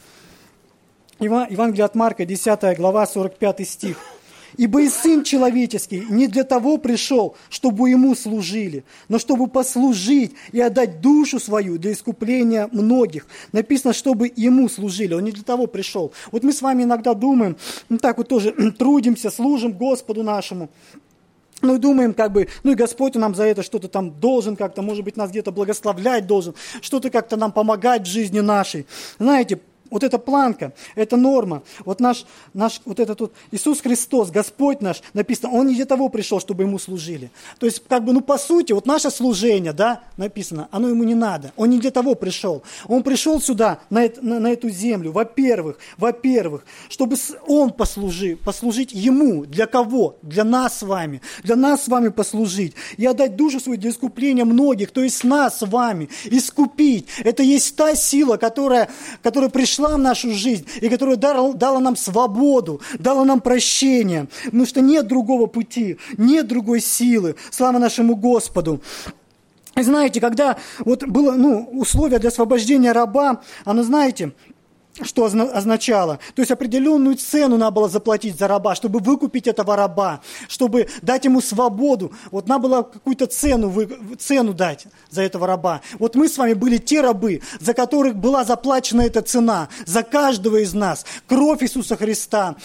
Евангелие от Марка, десятая глава, сорок пятый стих. «Ибо и Сын Человеческий не для того пришел, чтобы Ему служили, но чтобы послужить и отдать душу свою для искупления многих». Написано, чтобы Ему служили. Он не для того пришел. Вот мы с вами иногда думаем, ну так вот тоже трудимся, служим Господу нашему. Ну и думаем, как бы, ну и Господь нам за это что-то там должен как-то, может быть, нас где-то благословлять должен, что-то как-то нам помогать в жизни нашей. Знаете, вот эта планка, это норма. Вот наш, наш вот этот вот Иисус Христос, Господь наш, написано, Он не для того пришел, чтобы Ему служили. То есть, как бы, ну, по сути, вот наше служение, да, написано, оно Ему не надо. Он не для того пришел. Он пришел сюда, на, это, на, на эту землю, во-первых, во-первых, чтобы Он послужил, послужить Ему. Для кого? Для нас с вами. Для нас с вами послужить. И отдать душу свою для искупления многих, то есть нас с вами. Искупить. Это есть та сила, которая, которая пришла в нашу жизнь, и которая дала, дала нам свободу, дала нам прощение, потому что нет другого пути, нет другой силы. Слава нашему Господу. И знаете, когда вот было, ну, условие для освобождения раба, оно, знаете, что означало? То есть определенную цену надо было заплатить за раба, чтобы выкупить этого раба, чтобы дать ему свободу. Вот надо было какую-то цену, цену дать за этого раба. Вот мы с вами были те рабы, за которых была заплачена эта цена. За каждого из нас. Кровь Иисуса Христа.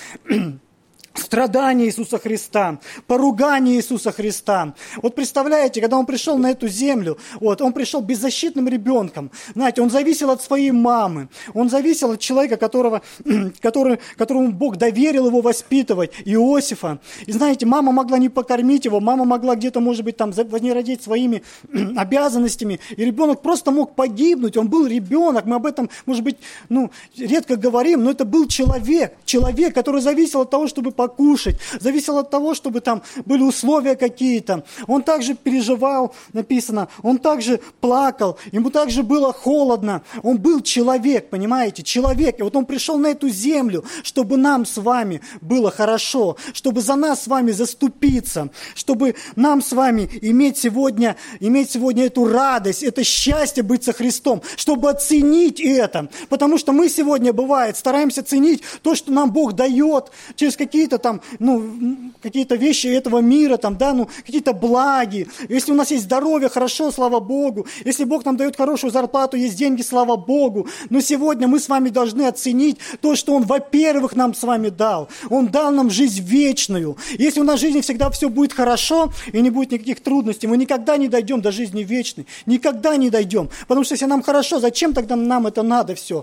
Страдания Иисуса Христа, поругание Иисуса Христа. Вот представляете, когда Он пришел на эту землю, вот, Он пришел беззащитным ребенком. Знаете, Он зависел от своей мамы. Он зависел от человека, которого, который, которому Бог доверил его воспитывать, Иосифа. И знаете, мама могла не покормить его, мама могла где-то, может быть, там вознеродить своими обязанностями. И ребенок просто мог погибнуть. Он был ребенок. Мы об этом, может быть, ну, редко говорим, но это был человек. Человек, который зависел от того, чтобы покушать, зависело от того, чтобы там были условия какие-то. Он также переживал, написано, он также плакал, ему также было холодно. Он был человек, понимаете, человек. И вот он пришел на эту землю, чтобы нам с вами было хорошо, чтобы за нас с вами заступиться, чтобы нам с вами иметь сегодня, иметь сегодня эту радость, это счастье быть со Христом, чтобы оценить это. Потому что мы сегодня, бывает, стараемся ценить то, что нам Бог дает через какие-то там, ну, какие-то вещи этого мира, там, да, ну, какие-то благи. Если у нас есть здоровье, хорошо, слава Богу. Если Бог нам дает хорошую зарплату, есть деньги, слава Богу. Но сегодня мы с вами должны оценить то, что Он, во-первых, нам с вами дал. Он дал нам жизнь вечную. Если у нас в жизни всегда все будет хорошо и не будет никаких трудностей, мы никогда не дойдем до жизни вечной. Никогда не дойдем. Потому что если нам хорошо, зачем тогда нам это надо все?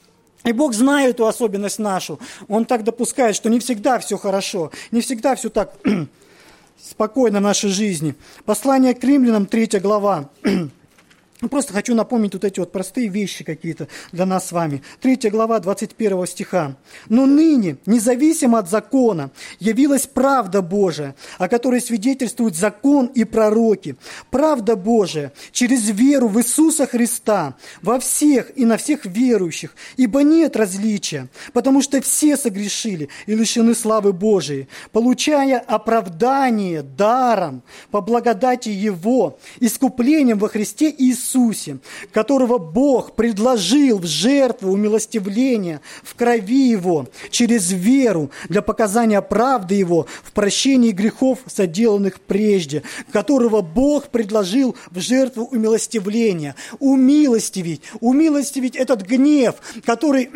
И Бог знает эту особенность нашу. Он так допускает, что не всегда все хорошо, не всегда все так спокойно в нашей жизни. Послание к римлянам, третья глава. Просто хочу напомнить вот эти вот простые вещи какие-то для нас с вами. Третья глава, двадцать первого стиха. «Но ныне, независимо от закона, явилась правда Божия, о которой свидетельствуют закон и пророки. Правда Божия через веру в Иисуса Христа во всех и на всех верующих, ибо нет различия, потому что все согрешили и лишены славы Божией, получая оправдание даром по благодати Его, искуплением во Христе Иисусе, Иисусе, которого Бог предложил в жертву умилостивления в крови Его через веру для показания правды Его в прощении грехов, соделанных прежде, которого Бог предложил в жертву умилостивления. Умилостивить, умилостивить этот гнев, который...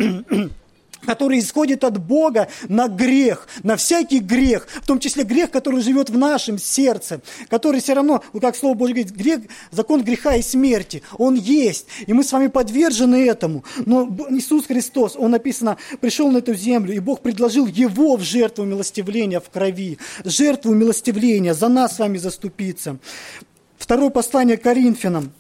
который исходит от Бога на грех, на всякий грех, в том числе грех, который живет в нашем сердце, который все равно, как Слово Божье говорит, грех, закон греха и смерти, он есть, и мы с вами подвержены этому. Но Иисус Христос, он написано, пришел на эту землю, и Бог предложил Его в жертву милостивления в крови, жертву милостивления, за нас с вами заступиться. Второе послание к Коринфянам,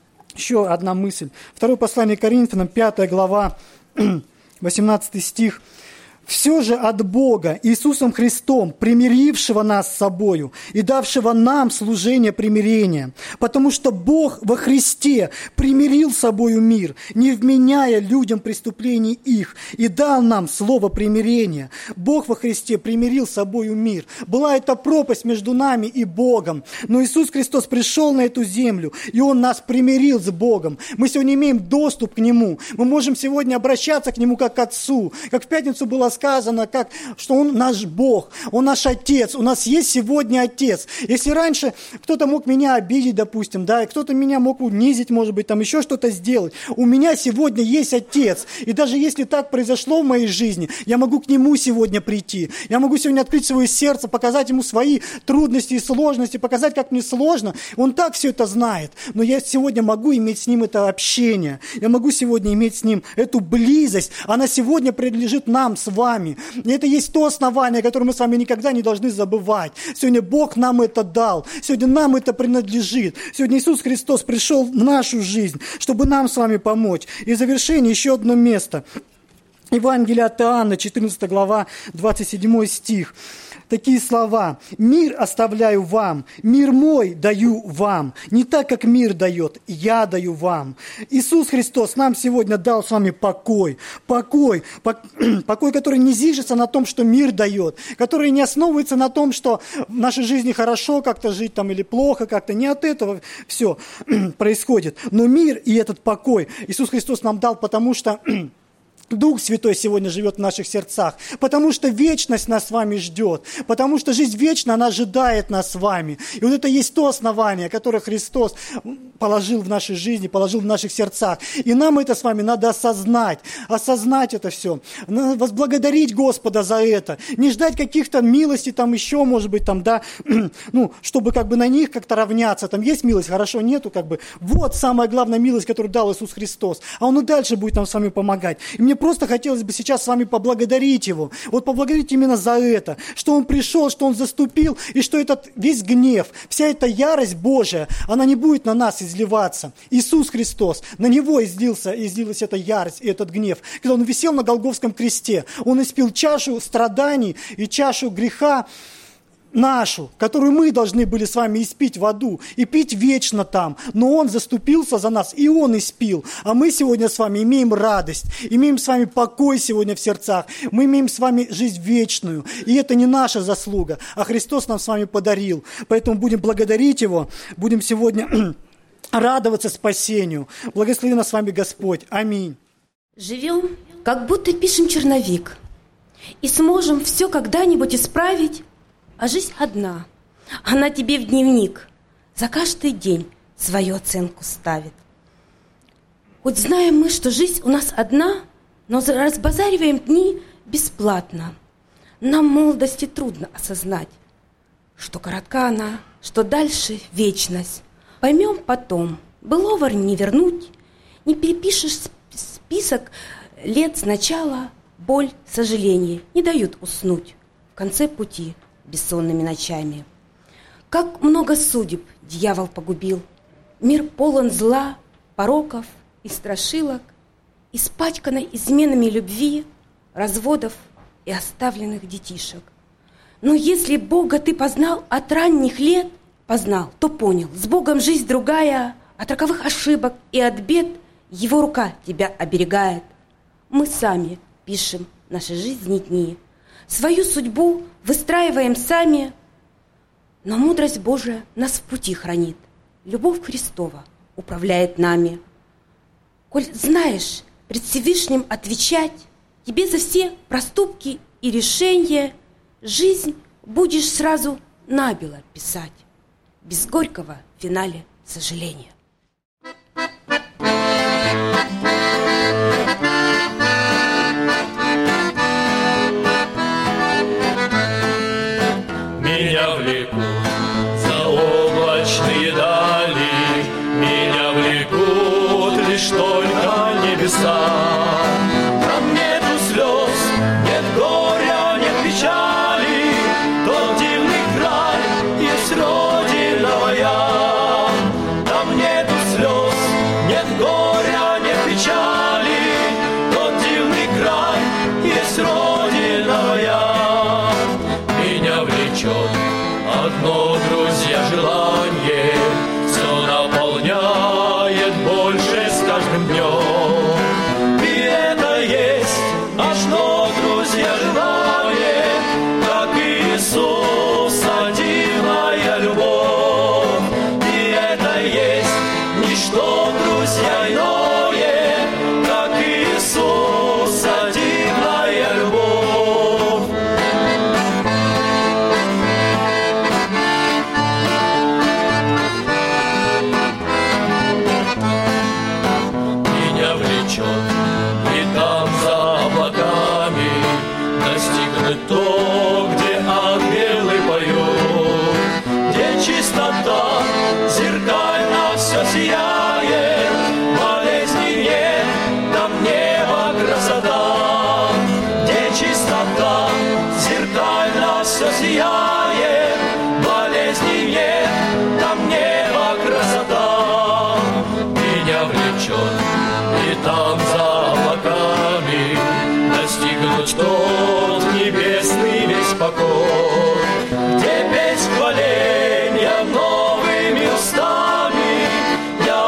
еще одна мысль. Второе послание к Коринфянам, пятая глава, восемнадцатый стих. «Все же от Бога, Иисусом Христом, примирившего нас с собою и давшего нам служение примирения, потому что Бог во Христе примирил с собою мир, не вменяя людям преступлений их, и дал нам слово примирения. Бог во Христе примирил с собою мир». Была эта пропасть между нами и Богом, но Иисус Христос пришел на эту землю, и Он нас примирил с Богом. Мы сегодня имеем доступ к Нему, мы можем сегодня обращаться к Нему как к Отцу, как в пятницу было сказано, как, что Он наш Бог, Он наш Отец, у нас есть сегодня Отец. Если раньше кто-то мог меня обидеть, допустим, да, и кто-то меня мог унизить, может быть, там еще что-то сделать, у меня сегодня есть Отец. И даже если так произошло в моей жизни, я могу к Нему сегодня прийти. Я могу сегодня открыть свое сердце, показать Ему свои трудности и сложности, показать, как мне сложно. Он так все это знает. Но я сегодня могу иметь с Ним это общение. Я могу сегодня иметь с Ним эту близость. Она сегодня принадлежит нам с вами. И это есть то основание, которое мы с вами никогда не должны забывать. Сегодня Бог нам это дал. Сегодня нам это принадлежит. Сегодня Иисус Христос пришел в нашу жизнь, чтобы нам с вами помочь. И в завершение еще одно место. Евангелие от Иоанна, четырнадцатая глава, двадцать седьмой стих. Такие слова: «Мир оставляю вам, мир мой даю вам, не так, как мир дает, я даю вам». Иисус Христос нам сегодня дал с вами покой, покой, покой, который не зиждется на том, что мир дает, который не основывается на том, что в нашей жизни хорошо как-то жить там или плохо как-то, не от этого все происходит. Но мир и этот покой Иисус Христос нам дал, потому что Дух Святой сегодня живет в наших сердцах, потому что вечность нас с вами ждет, потому что жизнь вечная, она ожидает нас с вами. И вот это есть то основание, которое Христос положил в нашей жизни, положил в наших сердцах. И нам это с вами надо осознать, осознать это все, возблагодарить Господа за это, не ждать каких-то милостей, там еще, может быть, там, да, ну, чтобы как бы на них как-то равняться, там есть милость, хорошо, нету, как бы. Вот самая главная милость, которую дал Иисус Христос, а Он и дальше будет нам с вами помогать. И мне просто хотелось бы сейчас с вами поблагодарить Его. Вот поблагодарить именно за это, что Он пришел, что Он заступил, и что этот весь гнев, вся эта ярость Божия, она не будет на нас изливаться. Иисус Христос, на Него излился, излилась эта ярость и этот гнев. Когда Он висел на Голгофском кресте, Он испил чашу страданий и чашу греха нашу, которую мы должны были с вами испить в аду и пить вечно там. Но Он заступился за нас, и Он испил. А мы сегодня с вами имеем радость, имеем с вами покой сегодня в сердцах. Мы имеем с вами жизнь вечную. И это не наша заслуга, а Христос нам с вами подарил. Поэтому будем благодарить Его, будем сегодня радоваться спасению. Благослови нас с вами Господь. Аминь. Живем, как будто пишем черновик, и сможем все когда-нибудь исправить. А жизнь одна, она тебе в дневник за каждый день свою оценку ставит. Хоть знаем мы, что жизнь у нас одна, но разбазариваем дни бесплатно. Нам в молодости трудно осознать, что коротка она, что дальше вечность. Поймем потом, былого не вернуть, не перепишешь список лет сначала, боль, сожаление не дают уснуть в конце пути бессонными ночами. Как много судеб дьявол погубил. Мир полон зла, пороков и страшилок, испачканной изменами любви, разводов и оставленных детишек. Но если Бога ты познал от ранних лет, познал, то понял, с Богом жизнь другая, от роковых ошибок и от бед Его рука тебя оберегает. Мы сами пишем наши жизни дни, свою судьбу выстраиваем сами, но мудрость Божия нас в пути хранит. Любовь Христова управляет нами. Коль знаешь пред Всевышним отвечать, тебе за все проступки и решения жизнь будешь сразу набело писать, без горького в финале сожаления. Меня влекут заоблачные дали, меня влекут лишь только небеса. Там нету слез, нет горя, нет печали, тот дивный край есть родина моя. Там нету слез, нет горя, нет печали, тот дивный край есть родина моя. Меня влечет одно, друзья, желание, все наполняет больше с каждым днем. И это есть одно, друзья, желание, как Иисус, одиная любовь. И это есть ничто, друзья, иное, как Иисус, одиная любовь. И там за облаками достигнуть то, где ангелы поют, где чистота зеркально все сияет, болезни нет, там небо красота, где чистота зеркально все сияет, болезни нет, там небо красота. Меня влечет и там за облаками достигнуть тот небесный весь покой, где петь хваления новыми устами, я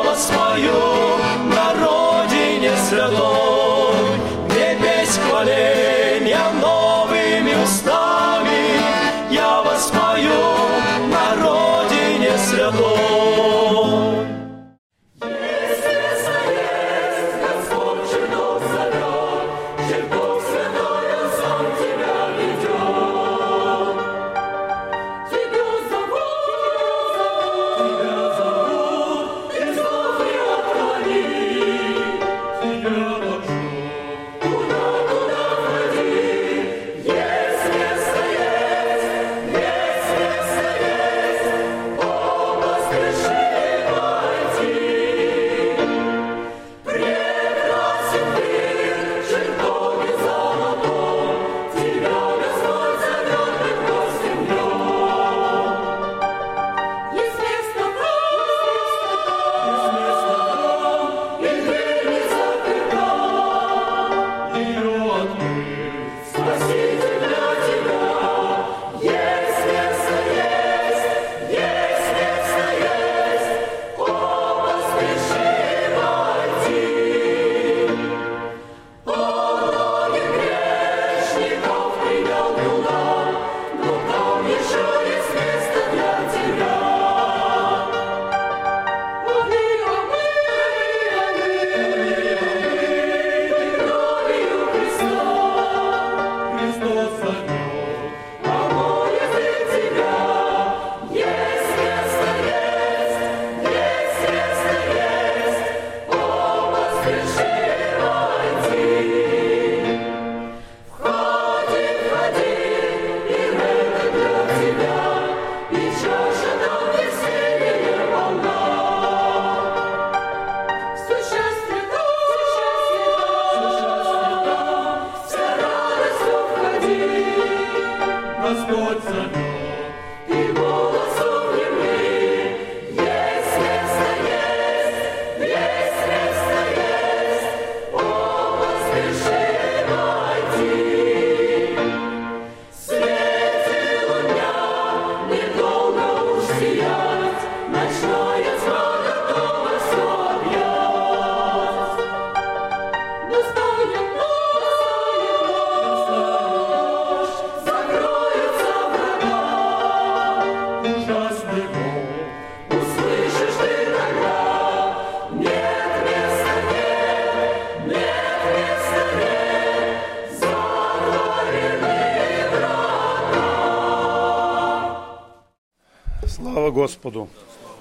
Господу.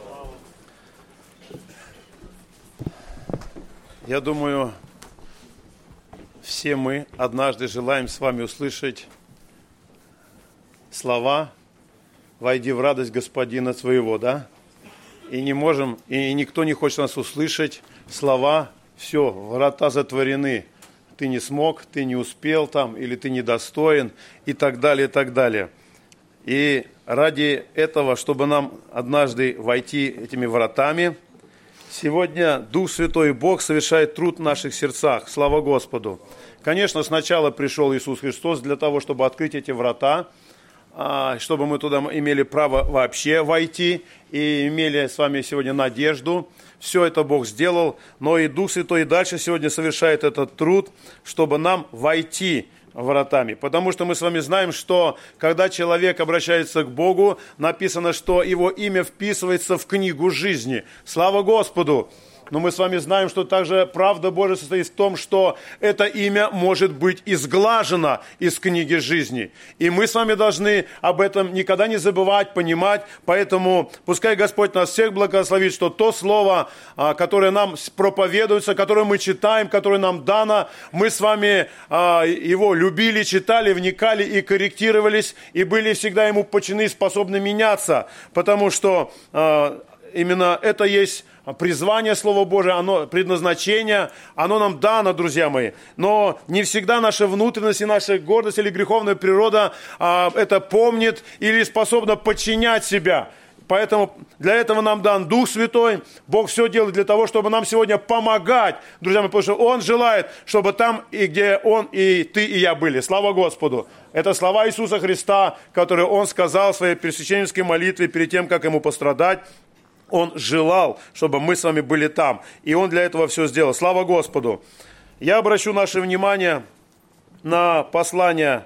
Я думаю, все мы однажды желаем с вами услышать слова «Войди в радость Господина своего», да? И не можем, и никто не хочет нас услышать слова «Все, врата затворены, ты не смог, ты не успел там, или ты недостоин», и так далее, и так далее. И ради этого, чтобы нам однажды войти этими вратами, сегодня Дух Святой и Бог совершает труд в наших сердцах. Слава Господу! Конечно, сначала пришел Иисус Христос для того, чтобы открыть эти врата, чтобы мы туда имели право вообще войти и имели с вами сегодня надежду. Все это Бог сделал, но и Дух Святой и дальше сегодня совершает этот труд, чтобы нам войти вратами. Потому что мы с вами знаем, что когда человек обращается к Богу, написано, что его имя вписывается в книгу жизни. Слава Господу! Но мы с вами знаем, что также правда Божия состоит в том, что это имя может быть изглажено из книги жизни. И мы с вами должны об этом никогда не забывать, понимать. Поэтому пускай Господь нас всех благословит, что то слово, которое нам проповедуется, которое мы читаем, которое нам дано, мы с вами его любили, читали, вникали и корректировались, и были всегда ему подчинены, способны меняться. Потому что именно это есть призвание Слова Божие, оно, предназначение, оно нам дано, друзья мои. Но не всегда наша внутренность и наша гордость или греховная природа а, это помнит или способна подчинять себя. Поэтому для этого нам дан Дух Святой. Бог все делает для того, чтобы нам сегодня помогать, друзья мои, потому что Он желает, чтобы там, и где Он, и ты, и я были. Слава Господу! Это слова Иисуса Христа, которые Он сказал в своей первосвященнической молитве перед тем, как Ему пострадать. Он желал, чтобы мы с вами были там. И Он для этого все сделал. Слава Господу! Я обращу наше внимание на послание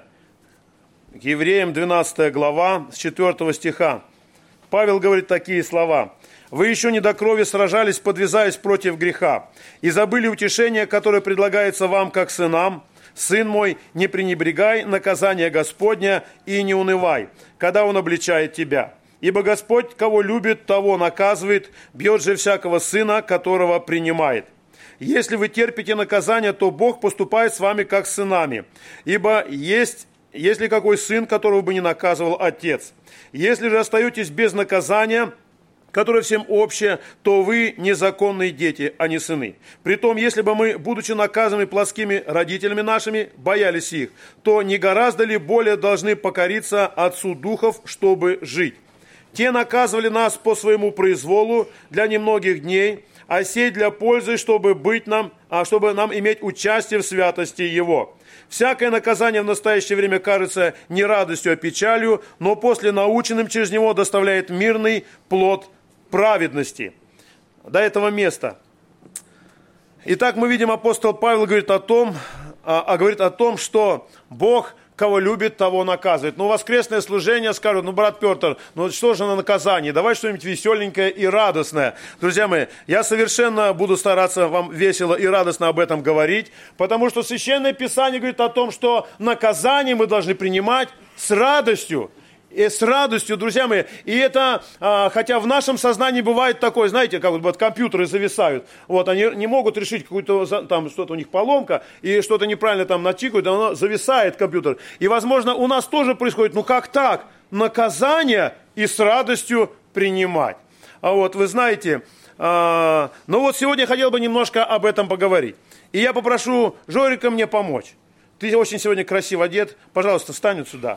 к Евреям, двенадцатая глава, с четвёртого стиха. Павел говорит такие слова. «Вы еще не до крови сражались, подвязаясь против греха, и забыли утешение, которое предлагается вам как сынам. Сын мой, не пренебрегай наказания Господня и не унывай, когда Он обличает тебя. Ибо Господь, кого любит, того наказывает, бьет же всякого сына, которого принимает. Если вы терпите наказание, то Бог поступает с вами как с сынами. Ибо есть, если какой сын, которого бы не наказывал отец. Если же остаетесь без наказания, которое всем общее, то вы незаконные дети, а не сыны. Притом, если бы мы, будучи наказаны плотскими родителями нашими, боялись их, то не гораздо ли более должны покориться Отцу Духов, чтобы жить? Те наказывали нас по своему произволу для немногих дней, а сей для пользы, чтобы быть нам, а чтобы нам иметь участие в святости Его. Всякое наказание в настоящее время кажется не радостью, а печалью, но после наученным через него доставляет мирный плод праведности». До этого места. Итак, мы видим, апостол Павел говорит о том, а, а говорит о том, что Бог, кого любит, того наказывает. Ну, воскресное служение скажут, ну, брат Петр, ну, что же на наказание? Давай что-нибудь веселенькое и радостное. Друзья мои, я совершенно буду стараться вам весело и радостно об этом говорить, потому что Священное Писание говорит о том, что наказание мы должны принимать с радостью. И с радостью, друзья мои. И это, а, хотя в нашем сознании бывает такое, знаете, как вот компьютеры зависают. Вот, они не могут решить какую-то, там, что-то у них поломка, и что-то неправильно там натикают, оно зависает компьютер. И, возможно, у нас тоже происходит, ну как так? Наказание и с радостью принимать. А вот, вы знаете, а, ну вот сегодня я хотел бы немножко об этом поговорить. И я попрошу Жорика мне помочь. Ты очень сегодня красиво одет. Пожалуйста, встань вот сюда.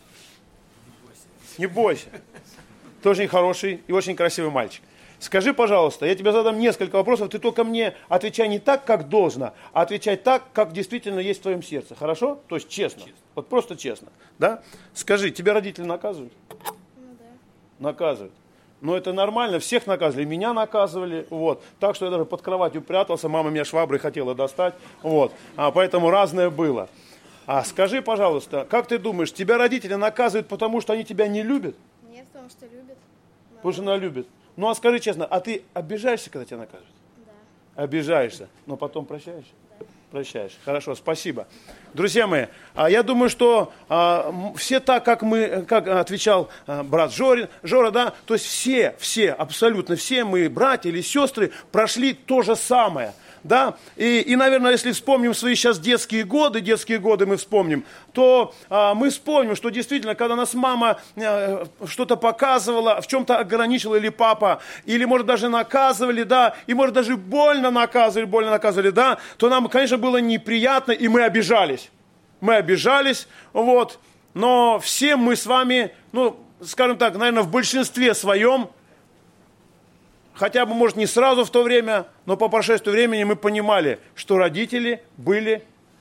Не бойся. Ты очень хороший и очень красивый мальчик. Скажи, пожалуйста, я тебе задам несколько вопросов, ты только мне отвечай не так, как должно, а отвечай так, как действительно есть в твоем сердце. Хорошо? То есть честно. честно. Вот просто честно. Да? Скажи, тебя родители наказывают? Ну да. Наказывают. Ну это нормально, всех наказывали, меня наказывали. Вот. Так что я даже под кроватью прятался, мама меня шваброй хотела достать. Вот. А, поэтому разное было. А скажи, пожалуйста, как ты думаешь, тебя родители наказывают, потому что они тебя не любят? Нет, потому что любят. Потому что она любит. Ну а скажи честно, а ты обижаешься, когда тебя наказывают? Да. Обижаешься, но потом прощаешь? Да. Прощаешь. Хорошо, спасибо. Друзья мои, я думаю, что все так, как мы, как отвечал брат Жорин, Жора, да, то есть все, все, абсолютно все мы, братья или сестры, прошли то же самое. Да? И, и, наверное, если вспомним свои сейчас детские годы, детские годы мы вспомним, то а, мы вспомним, что действительно, когда нас мама а, что-то показывала, в чем-то ограничила, или папа, или, может, даже наказывали, да, и, может, даже больно наказывали, больно наказывали, да, то нам, конечно, было неприятно, и мы обижались. Мы обижались, вот, но все мы с вами, ну, скажем так, наверное, в большинстве своем, хотя бы, может, не сразу в то время, но по прошествии времени мы понимали, что родители были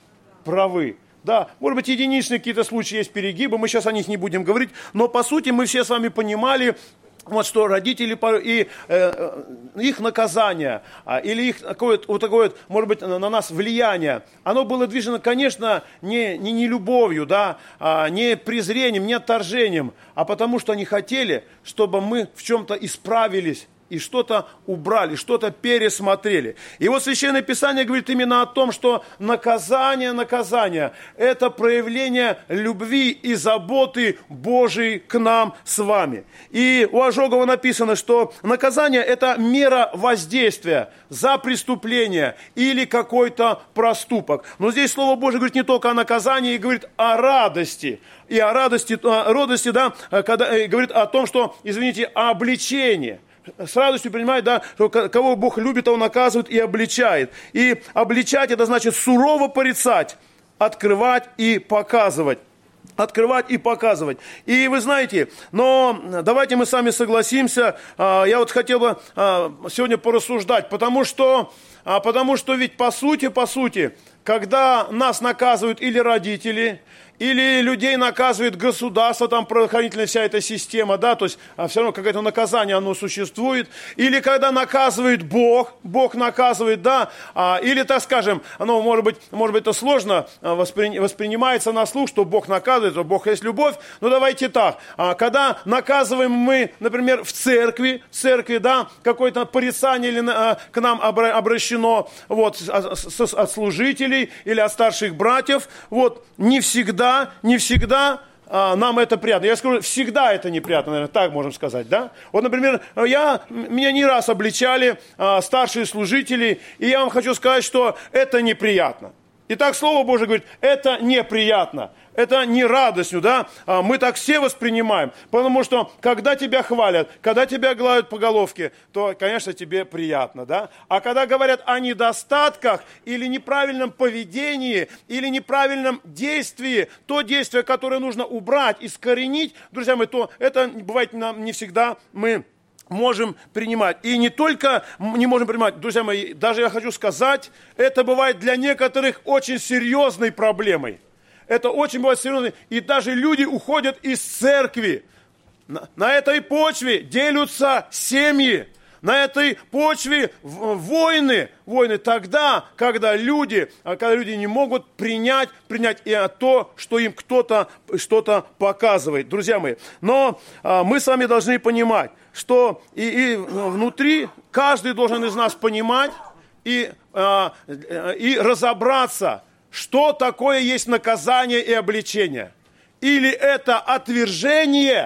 правы. Да, может быть, единичные какие-то случаи есть перегибы, мы сейчас о них не будем говорить, но по сути мы все с вами понимали, вот что родители и э, их наказание, или их такое, вот такое, может быть, на нас влияние, оно было движено, конечно, не, не, не любовью, да, не презрением, не отторжением, а потому что они хотели, чтобы мы в чем-то исправились, и что-то убрали, что-то пересмотрели. И вот Священное Писание говорит именно о том, что наказание, наказание – это проявление любви и заботы Божией к нам с вами. И у Ожогова написано, что наказание – это мера воздействия за преступление или какой-то проступок. Но здесь Слово Божие говорит не только о наказании, и говорит о радости. И о радости, о радости, да, когда говорит о том, что, извините, о обличении. С радостью принимает, да, что кого Бог любит, того наказывает и обличает. И обличать – это значит сурово порицать, открывать и показывать. Открывать и показывать. И вы знаете, но давайте мы сами согласимся, я вот хотел бы сегодня порассуждать, потому что, потому что ведь по сути, по сути, когда нас наказывают или родители, или людей наказывает государство, там правоохранительная вся эта система, да, то есть а все равно какое-то наказание, оно существует. Или когда наказывает Бог, Бог наказывает, да, а, или, так скажем, оно, может быть, может быть, это сложно воспри, воспринимается на слух, что Бог наказывает, что Бог есть любовь, но давайте так, а, когда наказываем мы, например, в церкви, в церкви, да, какое-то порицание или, а, к нам обращено, вот, от, от служителей или от старших братьев, вот, не всегда не всегда а, нам это приятно. Я скажу, всегда это неприятно, наверное, так можем сказать, да? Вот, например, я, меня не раз обличали а, старшие служители, и я вам хочу сказать, что это неприятно. Итак, Слово Божие говорит, это неприятно, это не радостью, да? А мы так все воспринимаем, потому что, когда тебя хвалят, когда тебя гладят по головке, то, конечно, тебе приятно, да? А когда говорят о недостатках или неправильном поведении, или неправильном действии, то действие, которое нужно убрать, искоренить, друзья мои, то это бывает нам не всегда мы можем принимать. И не только не можем принимать, друзья мои, даже я хочу сказать, это бывает для некоторых очень серьезной проблемой. Это очень бывает серьезно. И даже люди уходят из церкви. На, на этой почве делятся семьи. На этой почве войны, войны тогда, когда люди, когда люди не могут принять, принять и то, что им кто-то что-то показывает. Друзья мои, но а, мы с вами должны понимать, что и, и внутри каждый должен из нас понимать и, а, и разобраться, что такое есть наказание и обличение. Или это отвержение,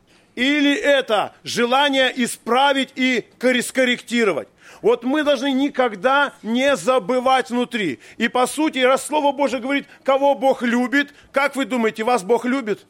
или это желание исправить и скорректировать. Вот мы должны никогда не забывать внутри. И по сути, раз Слово Божие говорит, кого Бог любит, как вы думаете, вас Бог любит?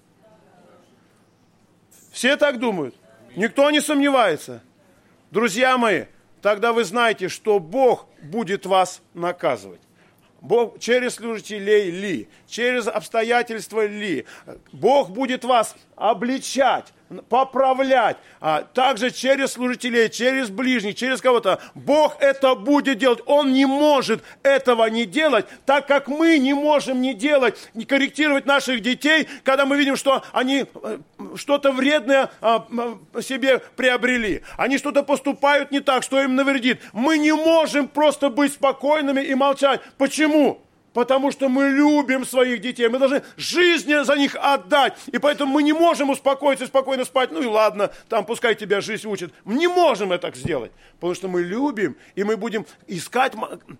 Все так думают? Никто не сомневается. Друзья мои, тогда вы знаете, что Бог будет вас наказывать. Бог через служителей ли, через обстоятельства ли. Бог будет вас обличать, поправлять, а также через служителей, через ближних, через кого-то. Бог это будет делать. Он не может этого не делать, так как мы не можем не делать, не корректировать наших детей, когда мы видим, что они что-то вредное себе приобрели. Они что-то поступают не так, что им навредит. Мы не можем просто быть спокойными и молчать. Почему? Потому что мы любим своих детей, мы должны жизнь за них отдать. И поэтому мы не можем успокоиться и спокойно спать. Ну и ладно, там пускай тебя жизнь учит. Мы не можем это сделать, потому что мы любим, и мы будем искать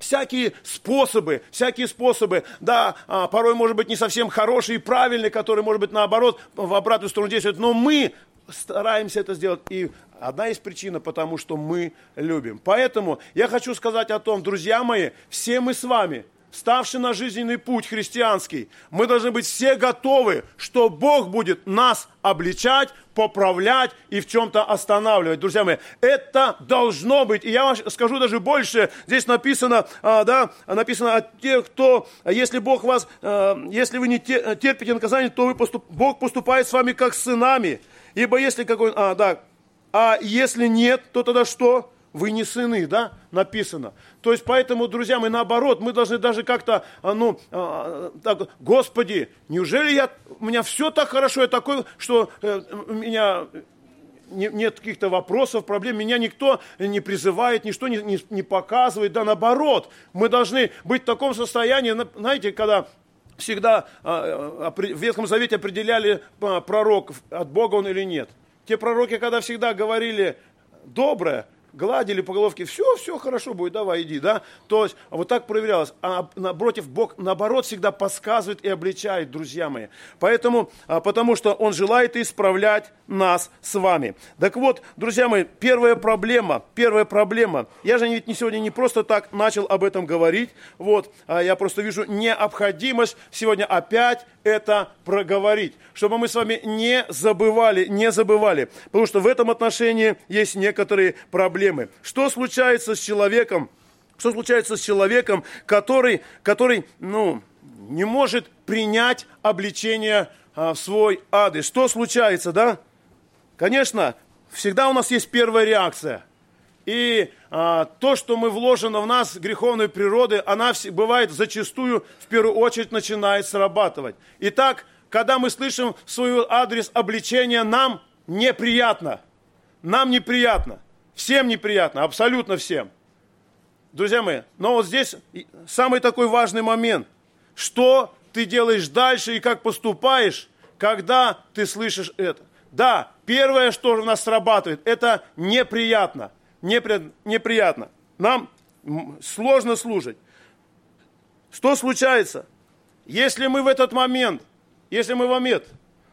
всякие способы, всякие способы, да, а, порой, может быть, не совсем хорошие и правильные, которые, может быть, наоборот, в обратную сторону действуют, но мы стараемся это сделать. И одна из причин, потому что мы любим. Поэтому я хочу сказать о том, друзья мои, все мы с вами, ставшие на жизненный путь христианский, мы должны быть все готовы, что Бог будет нас обличать, поправлять и в чем-то останавливать. Друзья мои, это должно быть. И я вам скажу даже больше. Здесь написано, а, да, написано от тех, кто, если Бог вас, а, если вы не терпите наказание, то вы поступ, Бог поступает с вами как с сынами. Ибо если какой, а, да, а если нет, то тогда что? Вы не сыны, да, написано. То есть, поэтому, друзья, мы наоборот, мы должны даже как-то, ну, так, Господи, неужели я, у меня все так хорошо, я такой, что э, у меня не, нет каких-то вопросов, проблем, меня никто не призывает, ничто не, не, не показывает, да, наоборот, мы должны быть в таком состоянии, знаете, когда всегда э, в Ветхом Завете определяли пророков, от Бога он или нет. Те пророки, когда всегда говорили доброе, гладили по головке, все, все хорошо будет, давай, иди, да. То есть вот так проверялось. А напротив, Бог, наоборот, всегда подсказывает и обличает, друзья мои. Поэтому, потому что Он желает исправлять нас с вами. Так вот, друзья мои, первая проблема, первая проблема. Я же ведь не сегодня не просто так начал об этом говорить, вот, а я просто вижу необходимость сегодня опять это проговорить, чтобы мы с вами не забывали, не забывали, потому что в этом отношении есть некоторые проблемы. Что случается с человеком, что случается с человеком, который, который, ну, не может принять обличение а, в свой адрес? Что случается, да? Конечно, всегда у нас есть первая реакция. И а, то, что мы вложено в нас, греховной природы, она бывает зачастую, в первую очередь, начинает срабатывать. Итак, когда мы слышим в свой адрес обличение, нам неприятно. Нам неприятно. Всем неприятно, абсолютно всем. Друзья мои, но вот здесь самый такой важный момент. Что ты делаешь дальше и как поступаешь, когда ты слышишь это? Да, первое, что у нас срабатывает, это неприятно. Непри... Неприятно. Нам сложно слушать. Что случается? Если мы в этот момент, если мы в момент,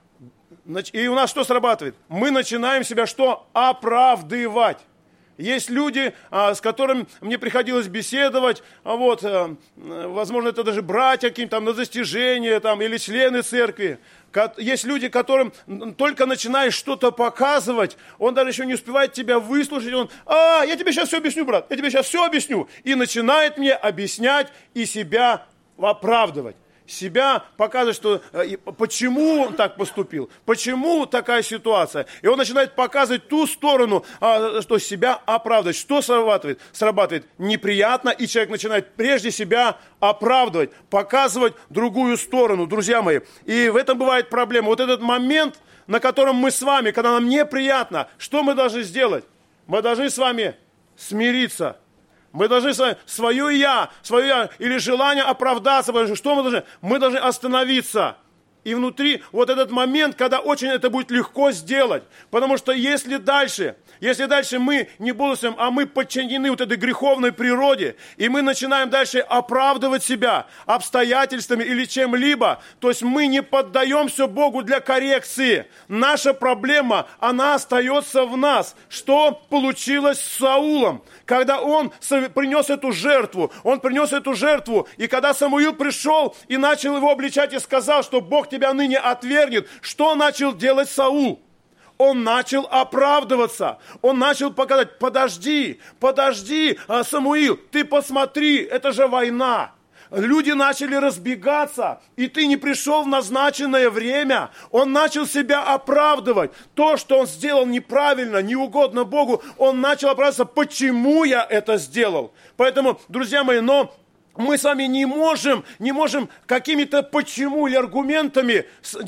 и у нас что срабатывает? Мы начинаем себя что? Оправдывать. Есть люди, с которыми мне приходилось беседовать, вот, возможно, это даже братья какие-то там на достижения, там, или члены церкви. Есть люди, которым только начинаешь что-то показывать, он даже еще не успевает тебя выслушать, он, а, я тебе сейчас все объясню, брат, я тебе сейчас все объясню. И начинает мне объяснять и себя оправдывать. Себя показывать, что, почему он так поступил, почему такая ситуация. И он начинает показывать ту сторону, что себя оправдывать. Что срабатывает? Срабатывает неприятно, и человек начинает прежде себя оправдывать, показывать другую сторону, друзья мои. И в этом бывает проблема. Вот этот момент, на котором мы с вами, когда нам неприятно, что мы должны сделать? Мы должны с вами смириться. Мы должны свое «я», свое «я» или желание оправдаться. Что мы должны? Мы должны остановиться. И внутри вот этот момент, когда очень это будет легко сделать. Потому что если дальше, если дальше мы не будем, а мы подчинены вот этой греховной природе, и мы начинаем дальше оправдывать себя обстоятельствами или чем-либо, то есть мы не поддаемся Богу для коррекции. Наша проблема, она остается в нас. Что получилось с Саулом? Когда он принес эту жертву, он принес эту жертву, и когда Самуил пришел и начал его обличать и сказал, что Бог тебя ныне отвергнет, что начал делать Саул? Он начал оправдываться, он начал показать, подожди, подожди, Самуил, ты посмотри, это же война. Люди начали разбегаться, и ты не пришел в назначенное время. Он начал себя оправдывать. То, что он сделал неправильно, неугодно Богу, он начал оправдываться, почему я это сделал. Поэтому, друзья мои, но мы с вами не можем, не можем какими-то почему или аргументами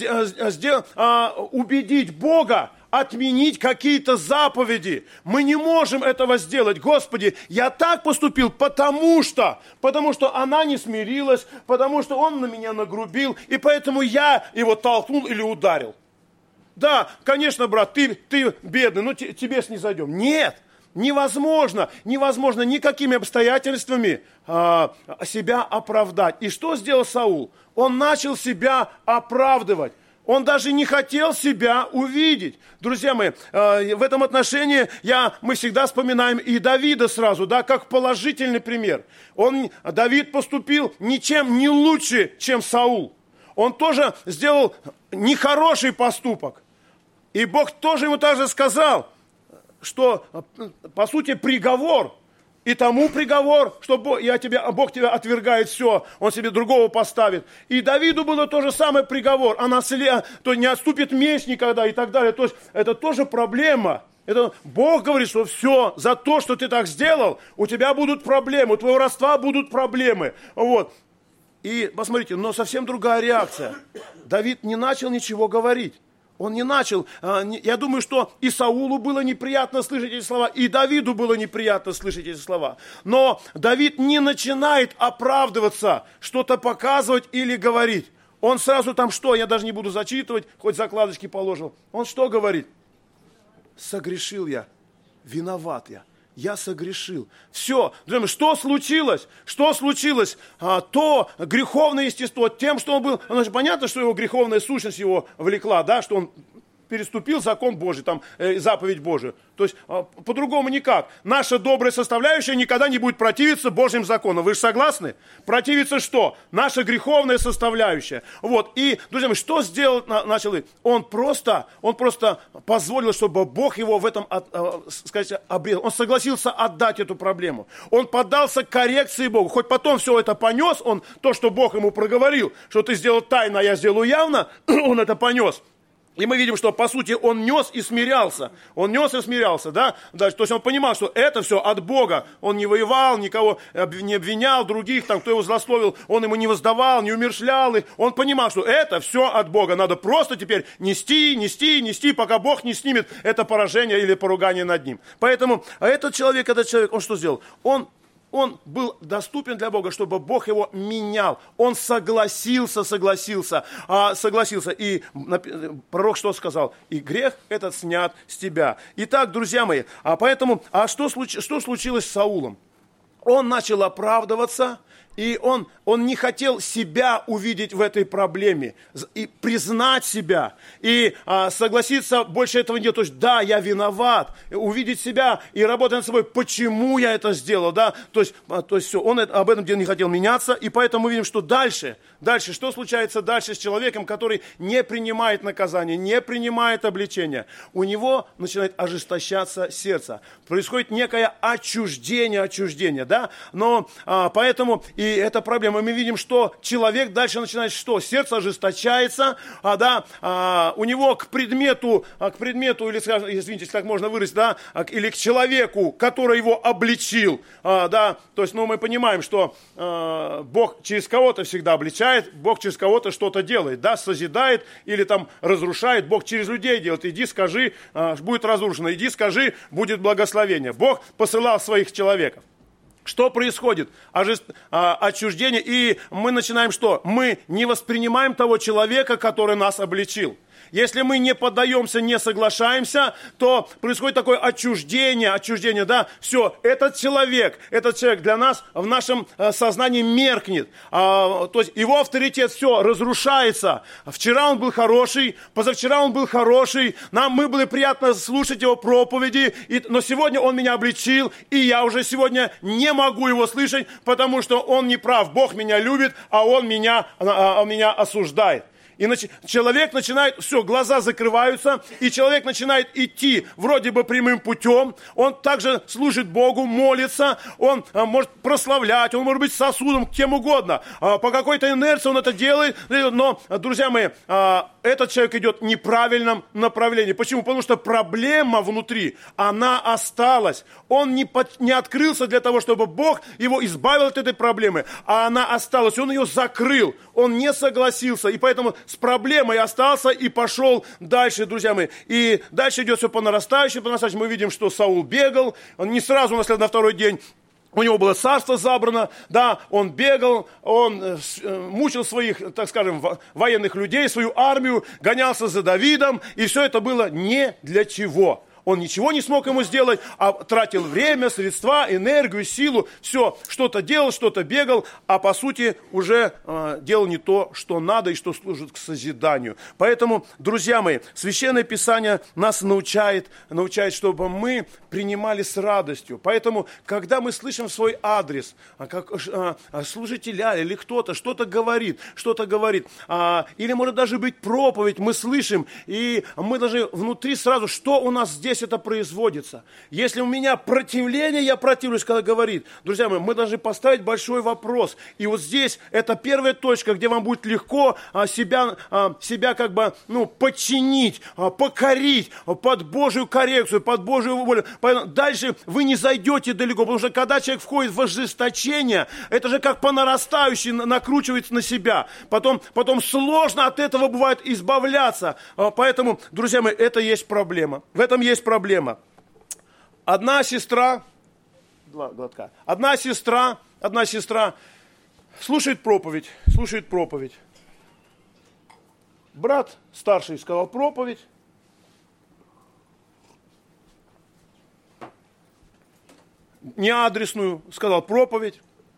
убедить Бога, отменить какие-то заповеди. Мы не можем этого сделать. Господи, я так поступил, потому что, потому что она не смирилась, потому что он на меня нагрубил, и поэтому я его толкнул или ударил. Да, конечно, брат, ты, ты бедный, но тебе снизойдем. Нет, Невозможно, невозможно никакими обстоятельствами а, себя оправдать. И что сделал Саул? Он начал себя оправдывать. Он даже не хотел себя увидеть. Друзья мои, э, в этом отношении я, мы всегда вспоминаем и Давида сразу, да, как положительный пример. Он, Давид поступил ничем не лучше, чем Саул. Он тоже сделал нехороший поступок. И Бог тоже ему также сказал, что, по сути, приговор. И тому приговор, что Бог, я тебя, Бог тебя отвергает все, Он себе другого поставит. И Давиду было то же самое приговор, а наслед, то не отступит меч никогда и так далее. То есть это тоже проблема. Это, Бог говорит, что все, за то, что ты так сделал, у тебя будут проблемы, у твоего родства будут проблемы. Вот. И посмотрите, но совсем другая реакция. Давид не начал ничего говорить. Он не начал, я думаю, что и Саулу было неприятно слышать эти слова, и Давиду было неприятно слышать эти слова. Но Давид не начинает оправдываться, что-то показывать или говорить. Он сразу там что, я даже не буду зачитывать, хоть закладочки положил. Он что говорит? Согрешил я, виноват я. Я согрешил. Все. Друзья, что случилось? Что случилось? А, то греховное естество, тем, что он был... Ну, понятно, что его греховная сущность его влекла, да, что он переступил закон Божий, там, э, заповедь Божию. То есть, э, по-другому никак. Наша добрая составляющая никогда не будет противиться Божьим законам. Вы же согласны? Противиться что? Наша греховная составляющая. Вот. И, друзья мои, что сделал, на, начал? Он просто, он просто позволил, чтобы Бог его в этом, от, э, сказать, обрезал. Он согласился отдать эту проблему. Он поддался коррекции Богу. Хоть потом все это понес, он, то, что Бог ему проговорил, что ты сделал тайно, а я сделаю явно, он это понес. И мы видим, что, по сути, он нес и смирялся. Он нес и смирялся, да? То есть он понимал, что это все от Бога. Он не воевал, никого не обвинял, других, там, кто его злословил, он ему не воздавал, не умерщвлял их. Он понимал, что это все от Бога. Надо просто теперь нести, нести, нести, пока Бог не снимет это поражение или поругание над ним. Поэтому а этот человек, этот человек, он что сделал? Он... Он был доступен для Бога, чтобы Бог его менял. Он согласился, согласился, а, согласился. И пророк что сказал? И грех этот снят с тебя. Итак, друзья мои, а поэтому, а что, случ, что случилось с Саулом? Он начал оправдываться, и он, он не хотел себя увидеть в этой проблеме, и признать себя, и а, согласиться, больше этого нет. То есть, да, я виноват, увидеть себя и работать над собой, почему я это сделал, да, то есть, а, то есть все, он это, об этом деле не хотел меняться, и поэтому мы видим, что дальше, дальше, что случается дальше с человеком, который не принимает наказание, не принимает обличения, у него начинает ожесточаться сердце, происходит некое отчуждение, отчуждение, да, но а, поэтому... И это проблема. Мы видим, что человек дальше начинает что? Сердце ожесточается, а, да, а, у него к предмету, а, к предмету, или, скажем, извините, если так можно выразить, да, а, или к человеку, который его обличил, а, да, то есть, ну, мы понимаем, что а, Бог через кого-то всегда обличает, Бог через кого-то что-то делает, да, созидает или там разрушает, Бог через людей делает. Иди, скажи, а, будет разрушено, иди, скажи, будет благословение. Бог посылал своих человеков. Что происходит? Ожест... А, отчуждение. И мы начинаем что? Мы не воспринимаем того человека, который нас обличил. Если мы не поддаемся, не соглашаемся, то происходит такое отчуждение, отчуждение, да, все, этот человек, этот человек для нас в нашем сознании меркнет, а, то есть его авторитет, все, разрушается. Вчера он был хороший, позавчера он был хороший, нам мы были приятно слушать его проповеди, и, но сегодня он меня обличил, и я уже сегодня не могу его слышать, потому что он не прав, Бог меня любит, а он меня, а, он меня осуждает. И нач... человек начинает, все, глаза закрываются, и человек начинает идти вроде бы прямым путем, он также служит Богу, молится, он а, может прославлять, он может быть сосудом, кем угодно. А, по какой-то инерции он это делает, но, друзья мои, а, этот человек идет в неправильном направлении. Почему? Потому что проблема внутри, она осталась. Он не, под... не открылся для того, чтобы Бог его избавил от этой проблемы, а она осталась, он ее закрыл, он не согласился, и поэтому с проблемой остался и пошел дальше, друзья мои. И дальше идет все по нарастающей, по нарастающей. Мы видим, что Саул бегал, он не сразу, на на второй день, у него было царство забрано, да, он бегал, он э, мучил своих, так скажем, военных людей, свою армию, гонялся за Давидом, и все это было не для чего. он ничего не смог ему сделать, а тратил время, средства, энергию, силу, все, что-то делал, что-то бегал, а по сути уже э, делал не то, что надо и что служит к созиданию. Поэтому, друзья мои, Священное Писание нас научает, научает, чтобы мы принимали с радостью. Поэтому, когда мы слышим свой адрес, как э, служителя или кто-то что-то говорит, что-то говорит, э, или может даже быть проповедь, мы слышим, и мы даже внутри сразу, что у нас здесь это производится. Если у меня противление, я противлюсь, когда говорит. Друзья мои, мы должны поставить большой вопрос. И вот здесь это первая точка, где вам будет легко а, себя, а, себя как бы ну, подчинить, а, покорить под Божью коррекцию, под Божью волю. Поэтому дальше вы не зайдете далеко, потому что когда человек входит в ожесточение, это же как по нарастающей накручивается на себя. Потом, потом сложно от этого бывает избавляться. А, поэтому, друзья мои, это есть проблема. В этом есть проблема. Одна сестра, два глотка, одна сестра, одна сестра слушает проповедь, слушает проповедь. Брат старший сказал проповедь. Неадресную сказал проповедь.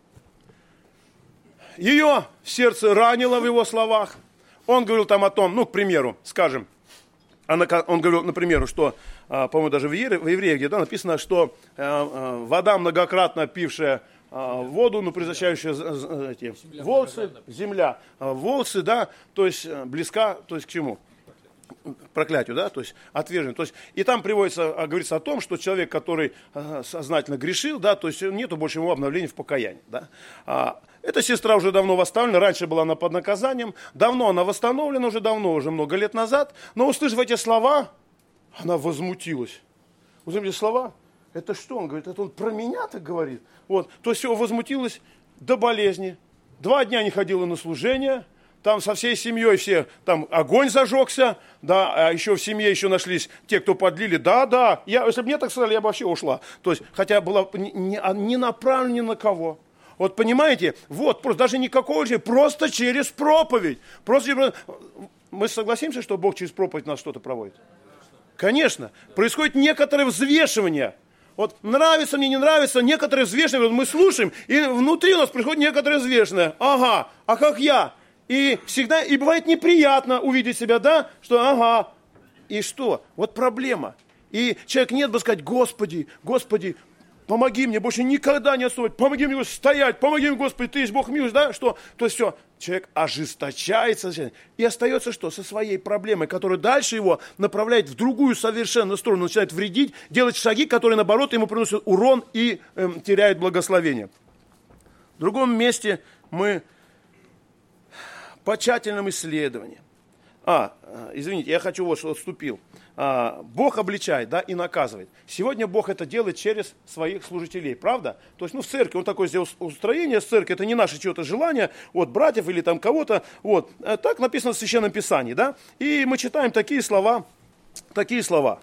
Ее сердце ранило в его словах. Он говорил там о том, ну, к примеру, скажем, он говорил, например, что, по-моему, даже в Евреях где-то написано, что вода, многократно пившая воду, ну, превращающая эти волосы, земля, волосы, да, то есть близка, то есть к чему? Проклятию, да, то есть отвержению. То есть, и там приводится, говорится о том, что человек, который сознательно грешил, да, то есть нету больше ему обновления в покаянии, да. А, эта сестра уже давно восстановлена, раньше была она под наказанием, давно она восстановлена, уже давно, уже много лет назад, но услышав эти слова, она возмутилась. Услышав эти слова, это что? Он говорит, это он про меня так говорит? Вот, то есть все, возмутилась до болезни, два дня не ходила на служение, там со всей семьей все, там огонь зажегся, да, а еще в семье еще нашлись те, кто подлили, да, да, я, если бы мне так сказали, я бы вообще ушла. То есть, хотя была не, не, не направлена ни на кого. Вот понимаете, вот, просто даже никакого, просто через проповедь. Просто через... Мы согласимся, что Бог через проповедь нас что-то проводит? Конечно. Происходит некоторое взвешивание. Вот нравится мне, не нравится, некоторые взвешивания, мы слушаем, и внутри у нас происходит некоторое взвешенное. Ага, а как я? И всегда, и бывает неприятно увидеть себя, да, что ага, и что? Вот проблема. И человек нет бы сказать, Господи, Господи, помоги мне больше никогда не отступать, помоги мне стоять, помоги мне, Господи, Ты есть Бог милость, да, что? То есть все, человек ожесточается и остается что? Со своей проблемой, которая дальше его направляет в другую совершенно сторону, начинает вредить, делать шаги, которые, наоборот, ему приносят урон и э, теряют благословение. В другом месте мы по тщательным исследованиям. А, извините, я хочу вот что отступил. А, Бог обличает, да, и наказывает. Сегодня Бог это делает через своих служителей, правда? То есть, ну, в церкви, он такое сделал устроение, с церкви, это не наше чье-то желание, вот, братьев или там кого-то, вот. Так написано в Священном Писании, да? И мы читаем такие слова, такие слова.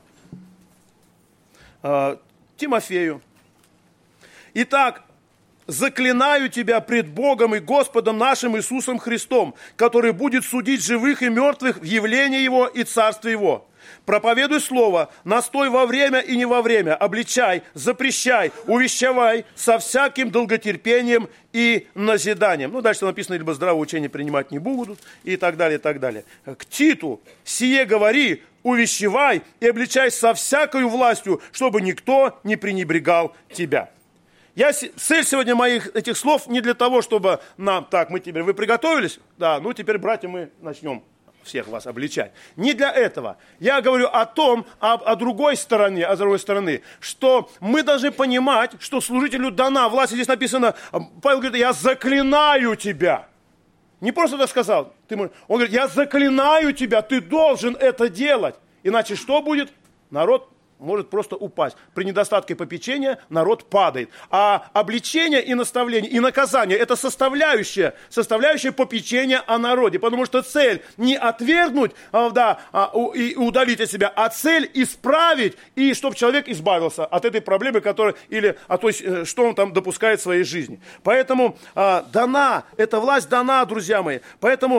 А, Тимофею. Итак, заклинаю тебя пред Богом и Господом нашим Иисусом Христом, который будет судить живых и мертвых в явлении Его и Царстве Его. Проповедуй слово, настой во время и не во время, обличай, запрещай, увещевай со всяким долготерпением и назиданием. Ну, дальше написано, либо здравое учение принимать не будут, и так далее, и так далее. К Титу сие говори, увещевай и обличай со всякою властью, чтобы никто не пренебрегал тебя. Я, цель сегодня моих этих слов не для того, чтобы нам, так, мы теперь, вы приготовились? Да, ну теперь, братья, мы начнем всех вас обличать. Не для этого. Я говорю о том, о, о другой стороне, о другой стороны, что мы должны понимать, что служителю дана власть. Здесь написано, Павел говорит, я заклинаю тебя. Не просто так сказал. Ты, он говорит, я заклинаю тебя, ты должен это делать. Иначе что будет? Народ может просто упасть. При недостатке попечения народ падает. А обличение и наставление, и наказание – это составляющая, составляющая попечения о народе. Потому что цель не отвергнуть да, и удалить от себя, а цель исправить, и чтобы человек избавился от этой проблемы, которая, или от той, что он там допускает в своей жизни. Поэтому а, дана, эта власть дана, друзья мои. Поэтому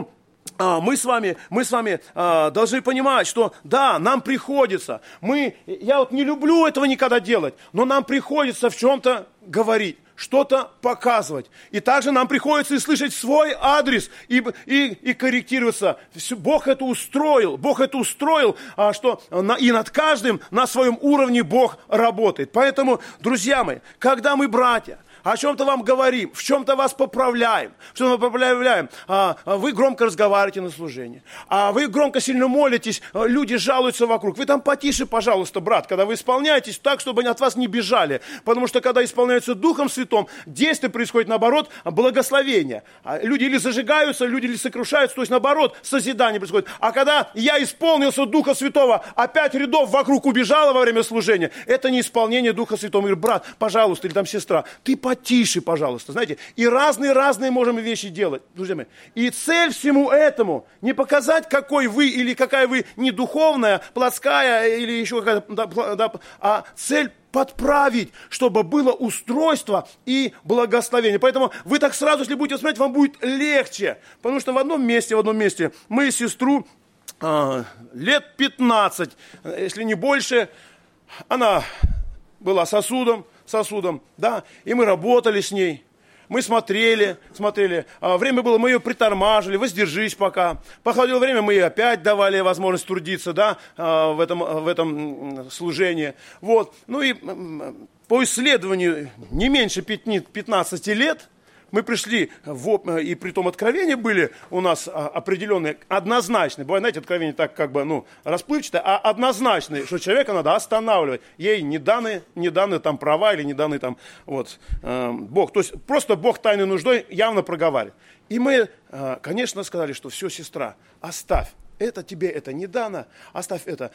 мы с вами, мы с вами а, должны понимать, что да, нам приходится, мы, я вот не люблю этого никогда делать, но нам приходится в чем-то говорить, что-то показывать. И также нам приходится и слышать свой адрес, и, и, и корректироваться. Бог это устроил, Бог это устроил, а, что на, и над каждым на своем уровне Бог работает. Поэтому, друзья мои, когда мы братья, о чем-то вам говорим, в чем-то вас поправляем, в чем-то поправляем, а, вы громко разговариваете на служении, а вы громко сильно молитесь, люди жалуются вокруг. Вы там потише, пожалуйста, брат, когда вы исполняетесь так, чтобы от вас не бежали. Потому что когда исполняются Духом Святым, действие происходит наоборот, благословение. Люди или зажигаются, люди или сокрушаются, то есть наоборот, созидание происходит. А когда я исполнился Духа Святого, а пять рядов вокруг убежало во время служения, это не исполнение Духа Святого. Я говорю, брат, пожалуйста, или там сестра, ты потише, пожалуйста, знаете, и разные-разные можем вещи делать, друзья мои. И цель всему этому не показать, какой вы или какая вы не духовная, плотская или еще какая-то, да, да, а цель подправить, чтобы было устройство и благословение. Поэтому вы так сразу, если будете смотреть, вам будет легче, потому что в одном месте, в одном месте мы сестру э, лет пятнадцать, если не больше, она была сосудом, сосудом, да, и мы работали с ней, мы смотрели, смотрели, а, время было, мы ее притормаживали, воздержись пока, проходило время, мы ей опять давали возможность трудиться, да, а, в этом, в этом служении, вот, ну и по исследованию не меньше пятнадцати лет, мы пришли, в, и при том откровения были у нас определенные, однозначные. Бывает, знаете, откровения так как бы, ну, расплывчатые, а однозначные, что человека надо останавливать. Ей не даны, не даны там права или не даны там, вот, э, Бог. То есть просто Бог тайной нуждой явно проговаривает. И мы, э, конечно, сказали, что все, сестра, оставь. Это тебе это не дано, оставь это,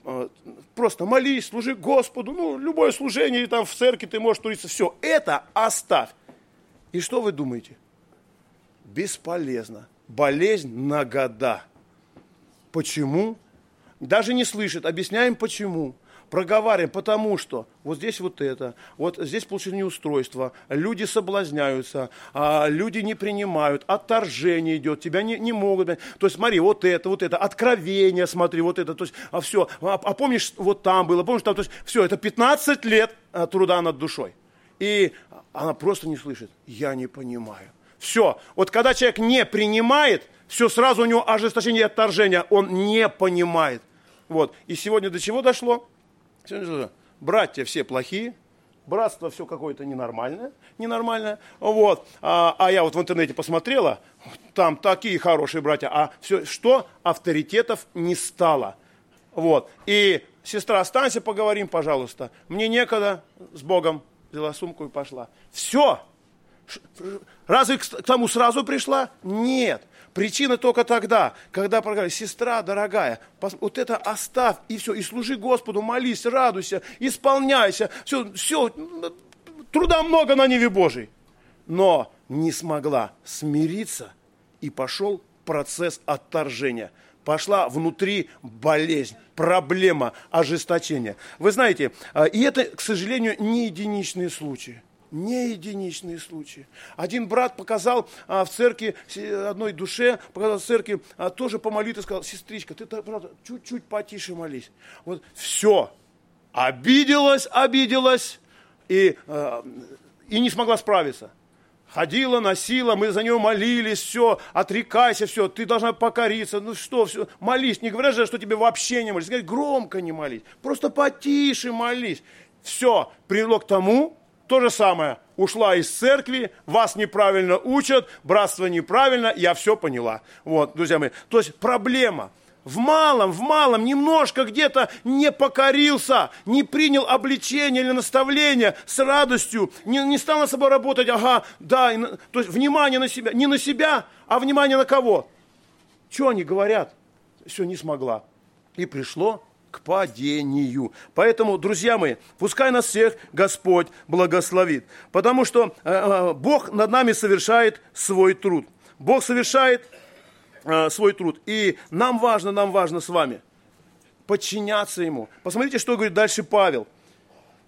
просто молись, служи Господу, ну, любое служение, там в церкви ты можешь трудиться, все, это оставь. И что вы думаете? Бесполезно. Болезнь на года. Почему? Даже не слышит. Объясняем почему. Проговариваем, потому что вот здесь вот это, вот здесь получили неустройство, люди соблазняются, а люди не принимают, отторжение идет, тебя не, не могут. То есть смотри, вот это, вот это, откровение, смотри, вот это, то есть, а все, а, а помнишь, вот там было, помнишь, там, то есть, все, это пятнадцать лет труда над душой. И она просто не слышит. Я не понимаю. Все. Вот когда человек не принимает, все сразу у него ожесточение и отторжение. Он не понимает. Вот. И сегодня до чего дошло? Сегодня, братья все плохие. Братство все какое-то ненормальное. Ненормальное. Вот. А, а я вот в интернете посмотрела. Там такие хорошие братья. А все, что? Авторитетов не стало. Вот. И сестра, останься, поговорим, пожалуйста. Мне некогда, с Богом. Взяла сумку и пошла. Все. Разве к тому сразу пришла? Нет. Причина только тогда, когда проговорили, сестра дорогая, вот это оставь, и все, и служи Господу, молись, радуйся, исполняйся. Все, все, труда много на ниве Божией. Но не смогла смириться, и пошел процесс отторжения. Пошла внутри болезнь, проблема, ожесточение. Вы знаете, и это, к сожалению, не единичные случаи. Не единичные случаи. Один брат показал в церкви, одной душе, показал в церкви, тоже по молитве сказал, сестричка, ты, правда, чуть-чуть потише молись. Вот все. Обиделась, обиделась и, и не смогла справиться. Ходила, носила, мы за нее молились, все, отрекайся, все, ты должна покориться, ну что, все, молись. Не говорят же, что тебе вообще не молись, говорят, громко не молись, просто потише молись. Все, привело к тому, то же самое, ушла из церкви, вас неправильно учат, братство неправильно, я все поняла. Вот, друзья мои, то есть проблема. В малом, в малом, немножко где-то не покорился, не принял обличение или наставление с радостью, не, не стал над собой работать, ага, да, на, то есть внимание на себя, не на себя, а внимание на кого? Что они говорят? Все, не смогла. И пришло к падению. Поэтому, друзья мои, пускай нас всех Господь благословит, потому что э, э, Бог над нами совершает свой труд. Бог совершает свой труд. И нам важно, нам важно с вами подчиняться Ему. Посмотрите, что говорит дальше Павел.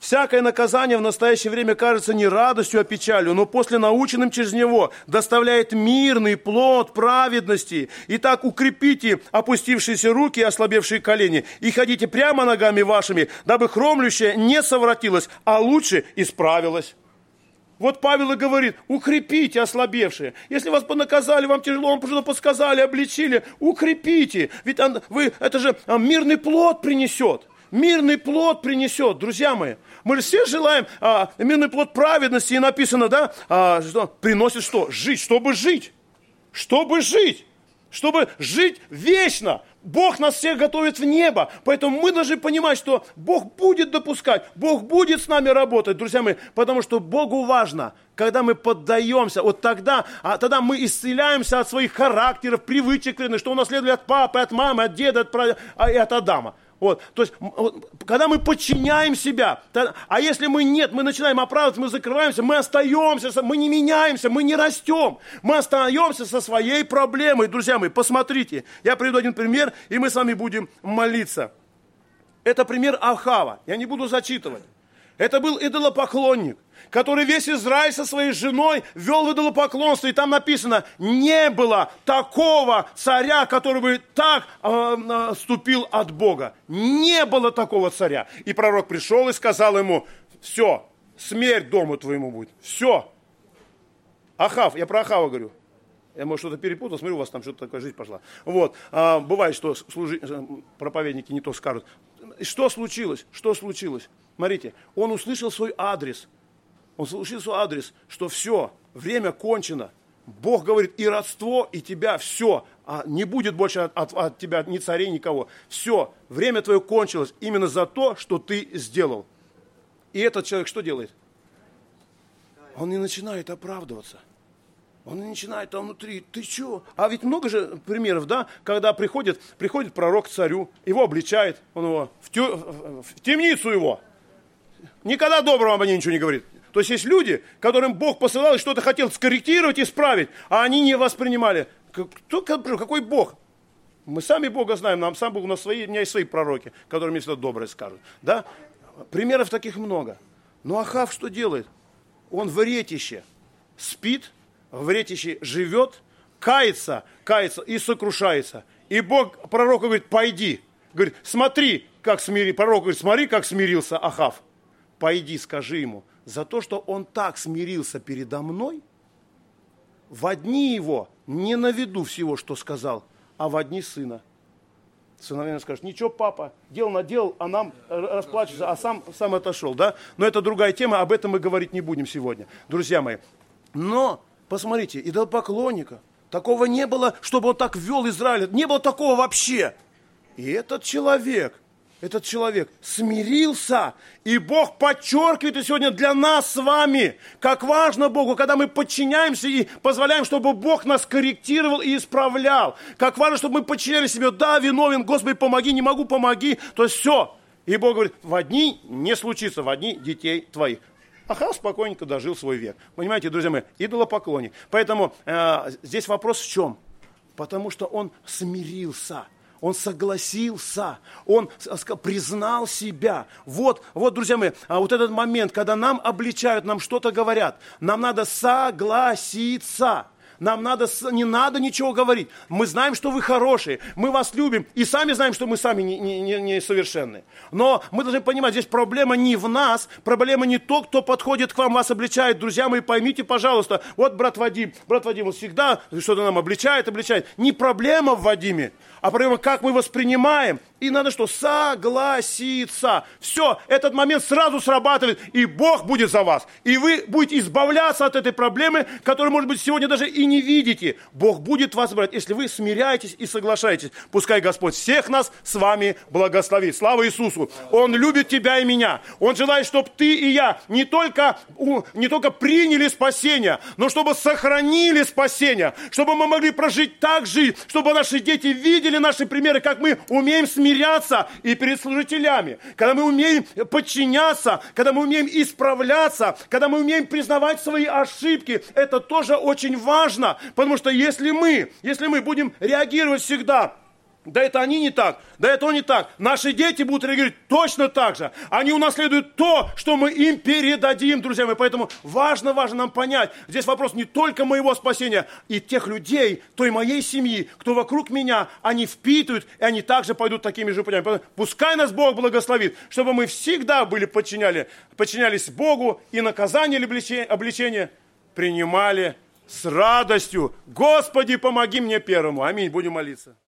Всякое наказание в настоящее время кажется не радостью, а печалью, но после наученным через него доставляет мирный плод праведности. Итак, укрепите опустившиеся руки и ослабевшие колени, и ходите прямо ногами вашими, дабы хромлющее не совратилось, а лучше исправилось. Вот Павел и говорит, укрепите ослабевшие. Если вас понаказали, вам тяжело, вам что-то подсказали, обличили, укрепите. Ведь он, вы, это же мирный плод принесет. Мирный плод принесет, друзья мои. Мы же все желаем а, мирный плод праведности, и написано, да, а, что приносит что? Жить, чтобы жить. Чтобы жить. Чтобы жить вечно. Бог нас всех готовит в небо. Поэтому мы должны понимать, что Бог будет допускать, Бог будет с нами работать, друзья мои. Потому что Богу важно, когда мы поддаемся, вот тогда, а тогда мы исцеляемся от своих характеров, привычек, что у нас следует от папы, от мамы, от деда, от, и от Адама. Вот, то есть, вот, когда мы подчиняем себя, то, а если мы нет, мы начинаем оправдываться, мы закрываемся, мы остаемся, мы не меняемся, мы не растем, мы остаемся со своей проблемой. Друзья мои, посмотрите, я приведу один пример, и мы с вами будем молиться. Это пример Ахава, я не буду зачитывать. Это был идолопоклонник, который весь Израиль со своей женой вел в идолопоклонство. И там написано, не было такого царя, который бы так э, отступил от Бога. Не было такого царя. И пророк пришел и сказал ему, все, смерть дому твоему будет. Все. Ахав, я про Ахава говорю. Я, может, что-то перепутал, смотрю, у вас там что-то такая жизнь пошла. Вот, а, бывает, что служи... проповедники не то скажут. Что случилось? Что случилось? Смотрите, он услышал свой адрес. Он услышал свой адрес, что все, время кончено. Бог говорит, и родство, и тебя, все. А не будет больше от, от, от тебя ни царей, никого. Все, время твое кончилось именно за то, что ты сделал. И этот человек что делает? Он не начинает оправдываться. Он не начинает там внутри, ты что? А ведь много же примеров, да, когда приходит, приходит пророк к царю, его обличает, он его в, тю, в темницу его. Никогда доброго об ней ничего не говорит. То есть есть люди, которым Бог посылал и что-то хотел скорректировать, исправить, а они не воспринимали. Кто, какой Бог? Мы сами Бога знаем, нам сам Бог, у нас свои, у меня есть свои пророки, которым если доброе скажут. Да? Примеров таких много. Но Ахав что делает? Он в ретище спит, в ретище живет, кается, кается и сокрушается. И Бог пророку говорит, пойди. Говорит, смотри, как смирился. Пророк говорит, смотри, как смирился Ахав. Пойди, скажи ему, за то, что он так смирился передо мной, в дни его, не на виду всего, что сказал, а в дни сына. Сын, наверное, скажет, ничего, папа, дело наделал, а нам расплачется, а сам, сам отошел, да? Но это другая тема, об этом мы говорить не будем сегодня, друзья мои. Но, посмотрите, идолопоклонника, такого не было, чтобы он так вел Израиль, не было такого вообще. И этот человек, этот человек смирился, и Бог подчеркивает и сегодня для нас с вами, как важно Богу, когда мы подчиняемся и позволяем, чтобы Бог нас корректировал и исправлял. Как важно, чтобы мы подчиняли себе, да, виновен, Господи, помоги, не могу, помоги. То есть все. И Бог говорит, в одни не случится, в одни детей твоих. Ахав спокойненько дожил свой век. Понимаете, друзья мои, идолопоклонник. Поэтому э, здесь вопрос в чем? Потому что он смирился. Он согласился, он признал себя. Вот, вот, друзья мои, вот этот момент, когда нам обличают, нам что-то говорят, нам надо согласиться. Нам надо, не надо ничего говорить. Мы знаем, что вы хорошие, мы вас любим, и сами знаем, что мы сами не, не, не, не совершенны. Но мы должны понимать, здесь проблема не в нас, проблема не то, кто подходит к вам, вас обличает. Друзья мои, поймите, пожалуйста, вот брат Вадим, брат Вадим, он всегда что-то нам обличает, обличает. Не проблема в Вадиме, а проблема, как мы воспринимаем. И надо что? Согласиться. Все, этот момент сразу срабатывает, и Бог будет за вас. И вы будете избавляться от этой проблемы, которую, может быть, сегодня даже и не видите. Бог будет вас брать, если вы смиряетесь и соглашаетесь. Пускай Господь всех нас с вами благословит. Слава Иисусу! Он любит тебя и меня. Он желает, чтобы ты и я не только, не только приняли спасение, но чтобы сохранили спасение, чтобы мы могли прожить так жизнь, чтобы наши дети видели наши примеры, как мы умеем смиряться и перед служителями, когда мы умеем подчиняться, когда мы умеем исправляться, когда мы умеем признавать свои ошибки. Это тоже очень важно, потому что если мы, если мы будем реагировать всегда да это они не так, да это он не так. Наши дети будут реагировать точно так же. Они унаследуют то, что мы им передадим, друзья мои. Поэтому важно, важно нам понять, здесь вопрос не только моего спасения, и тех людей, той моей семьи, кто вокруг меня, они впитывают, и они также пойдут такими же путями. Поэтому пускай нас Бог благословит, чтобы мы всегда были подчиняли, подчинялись Богу и наказание или обличение принимали с радостью. Господи, помоги мне первому. Аминь. Будем молиться.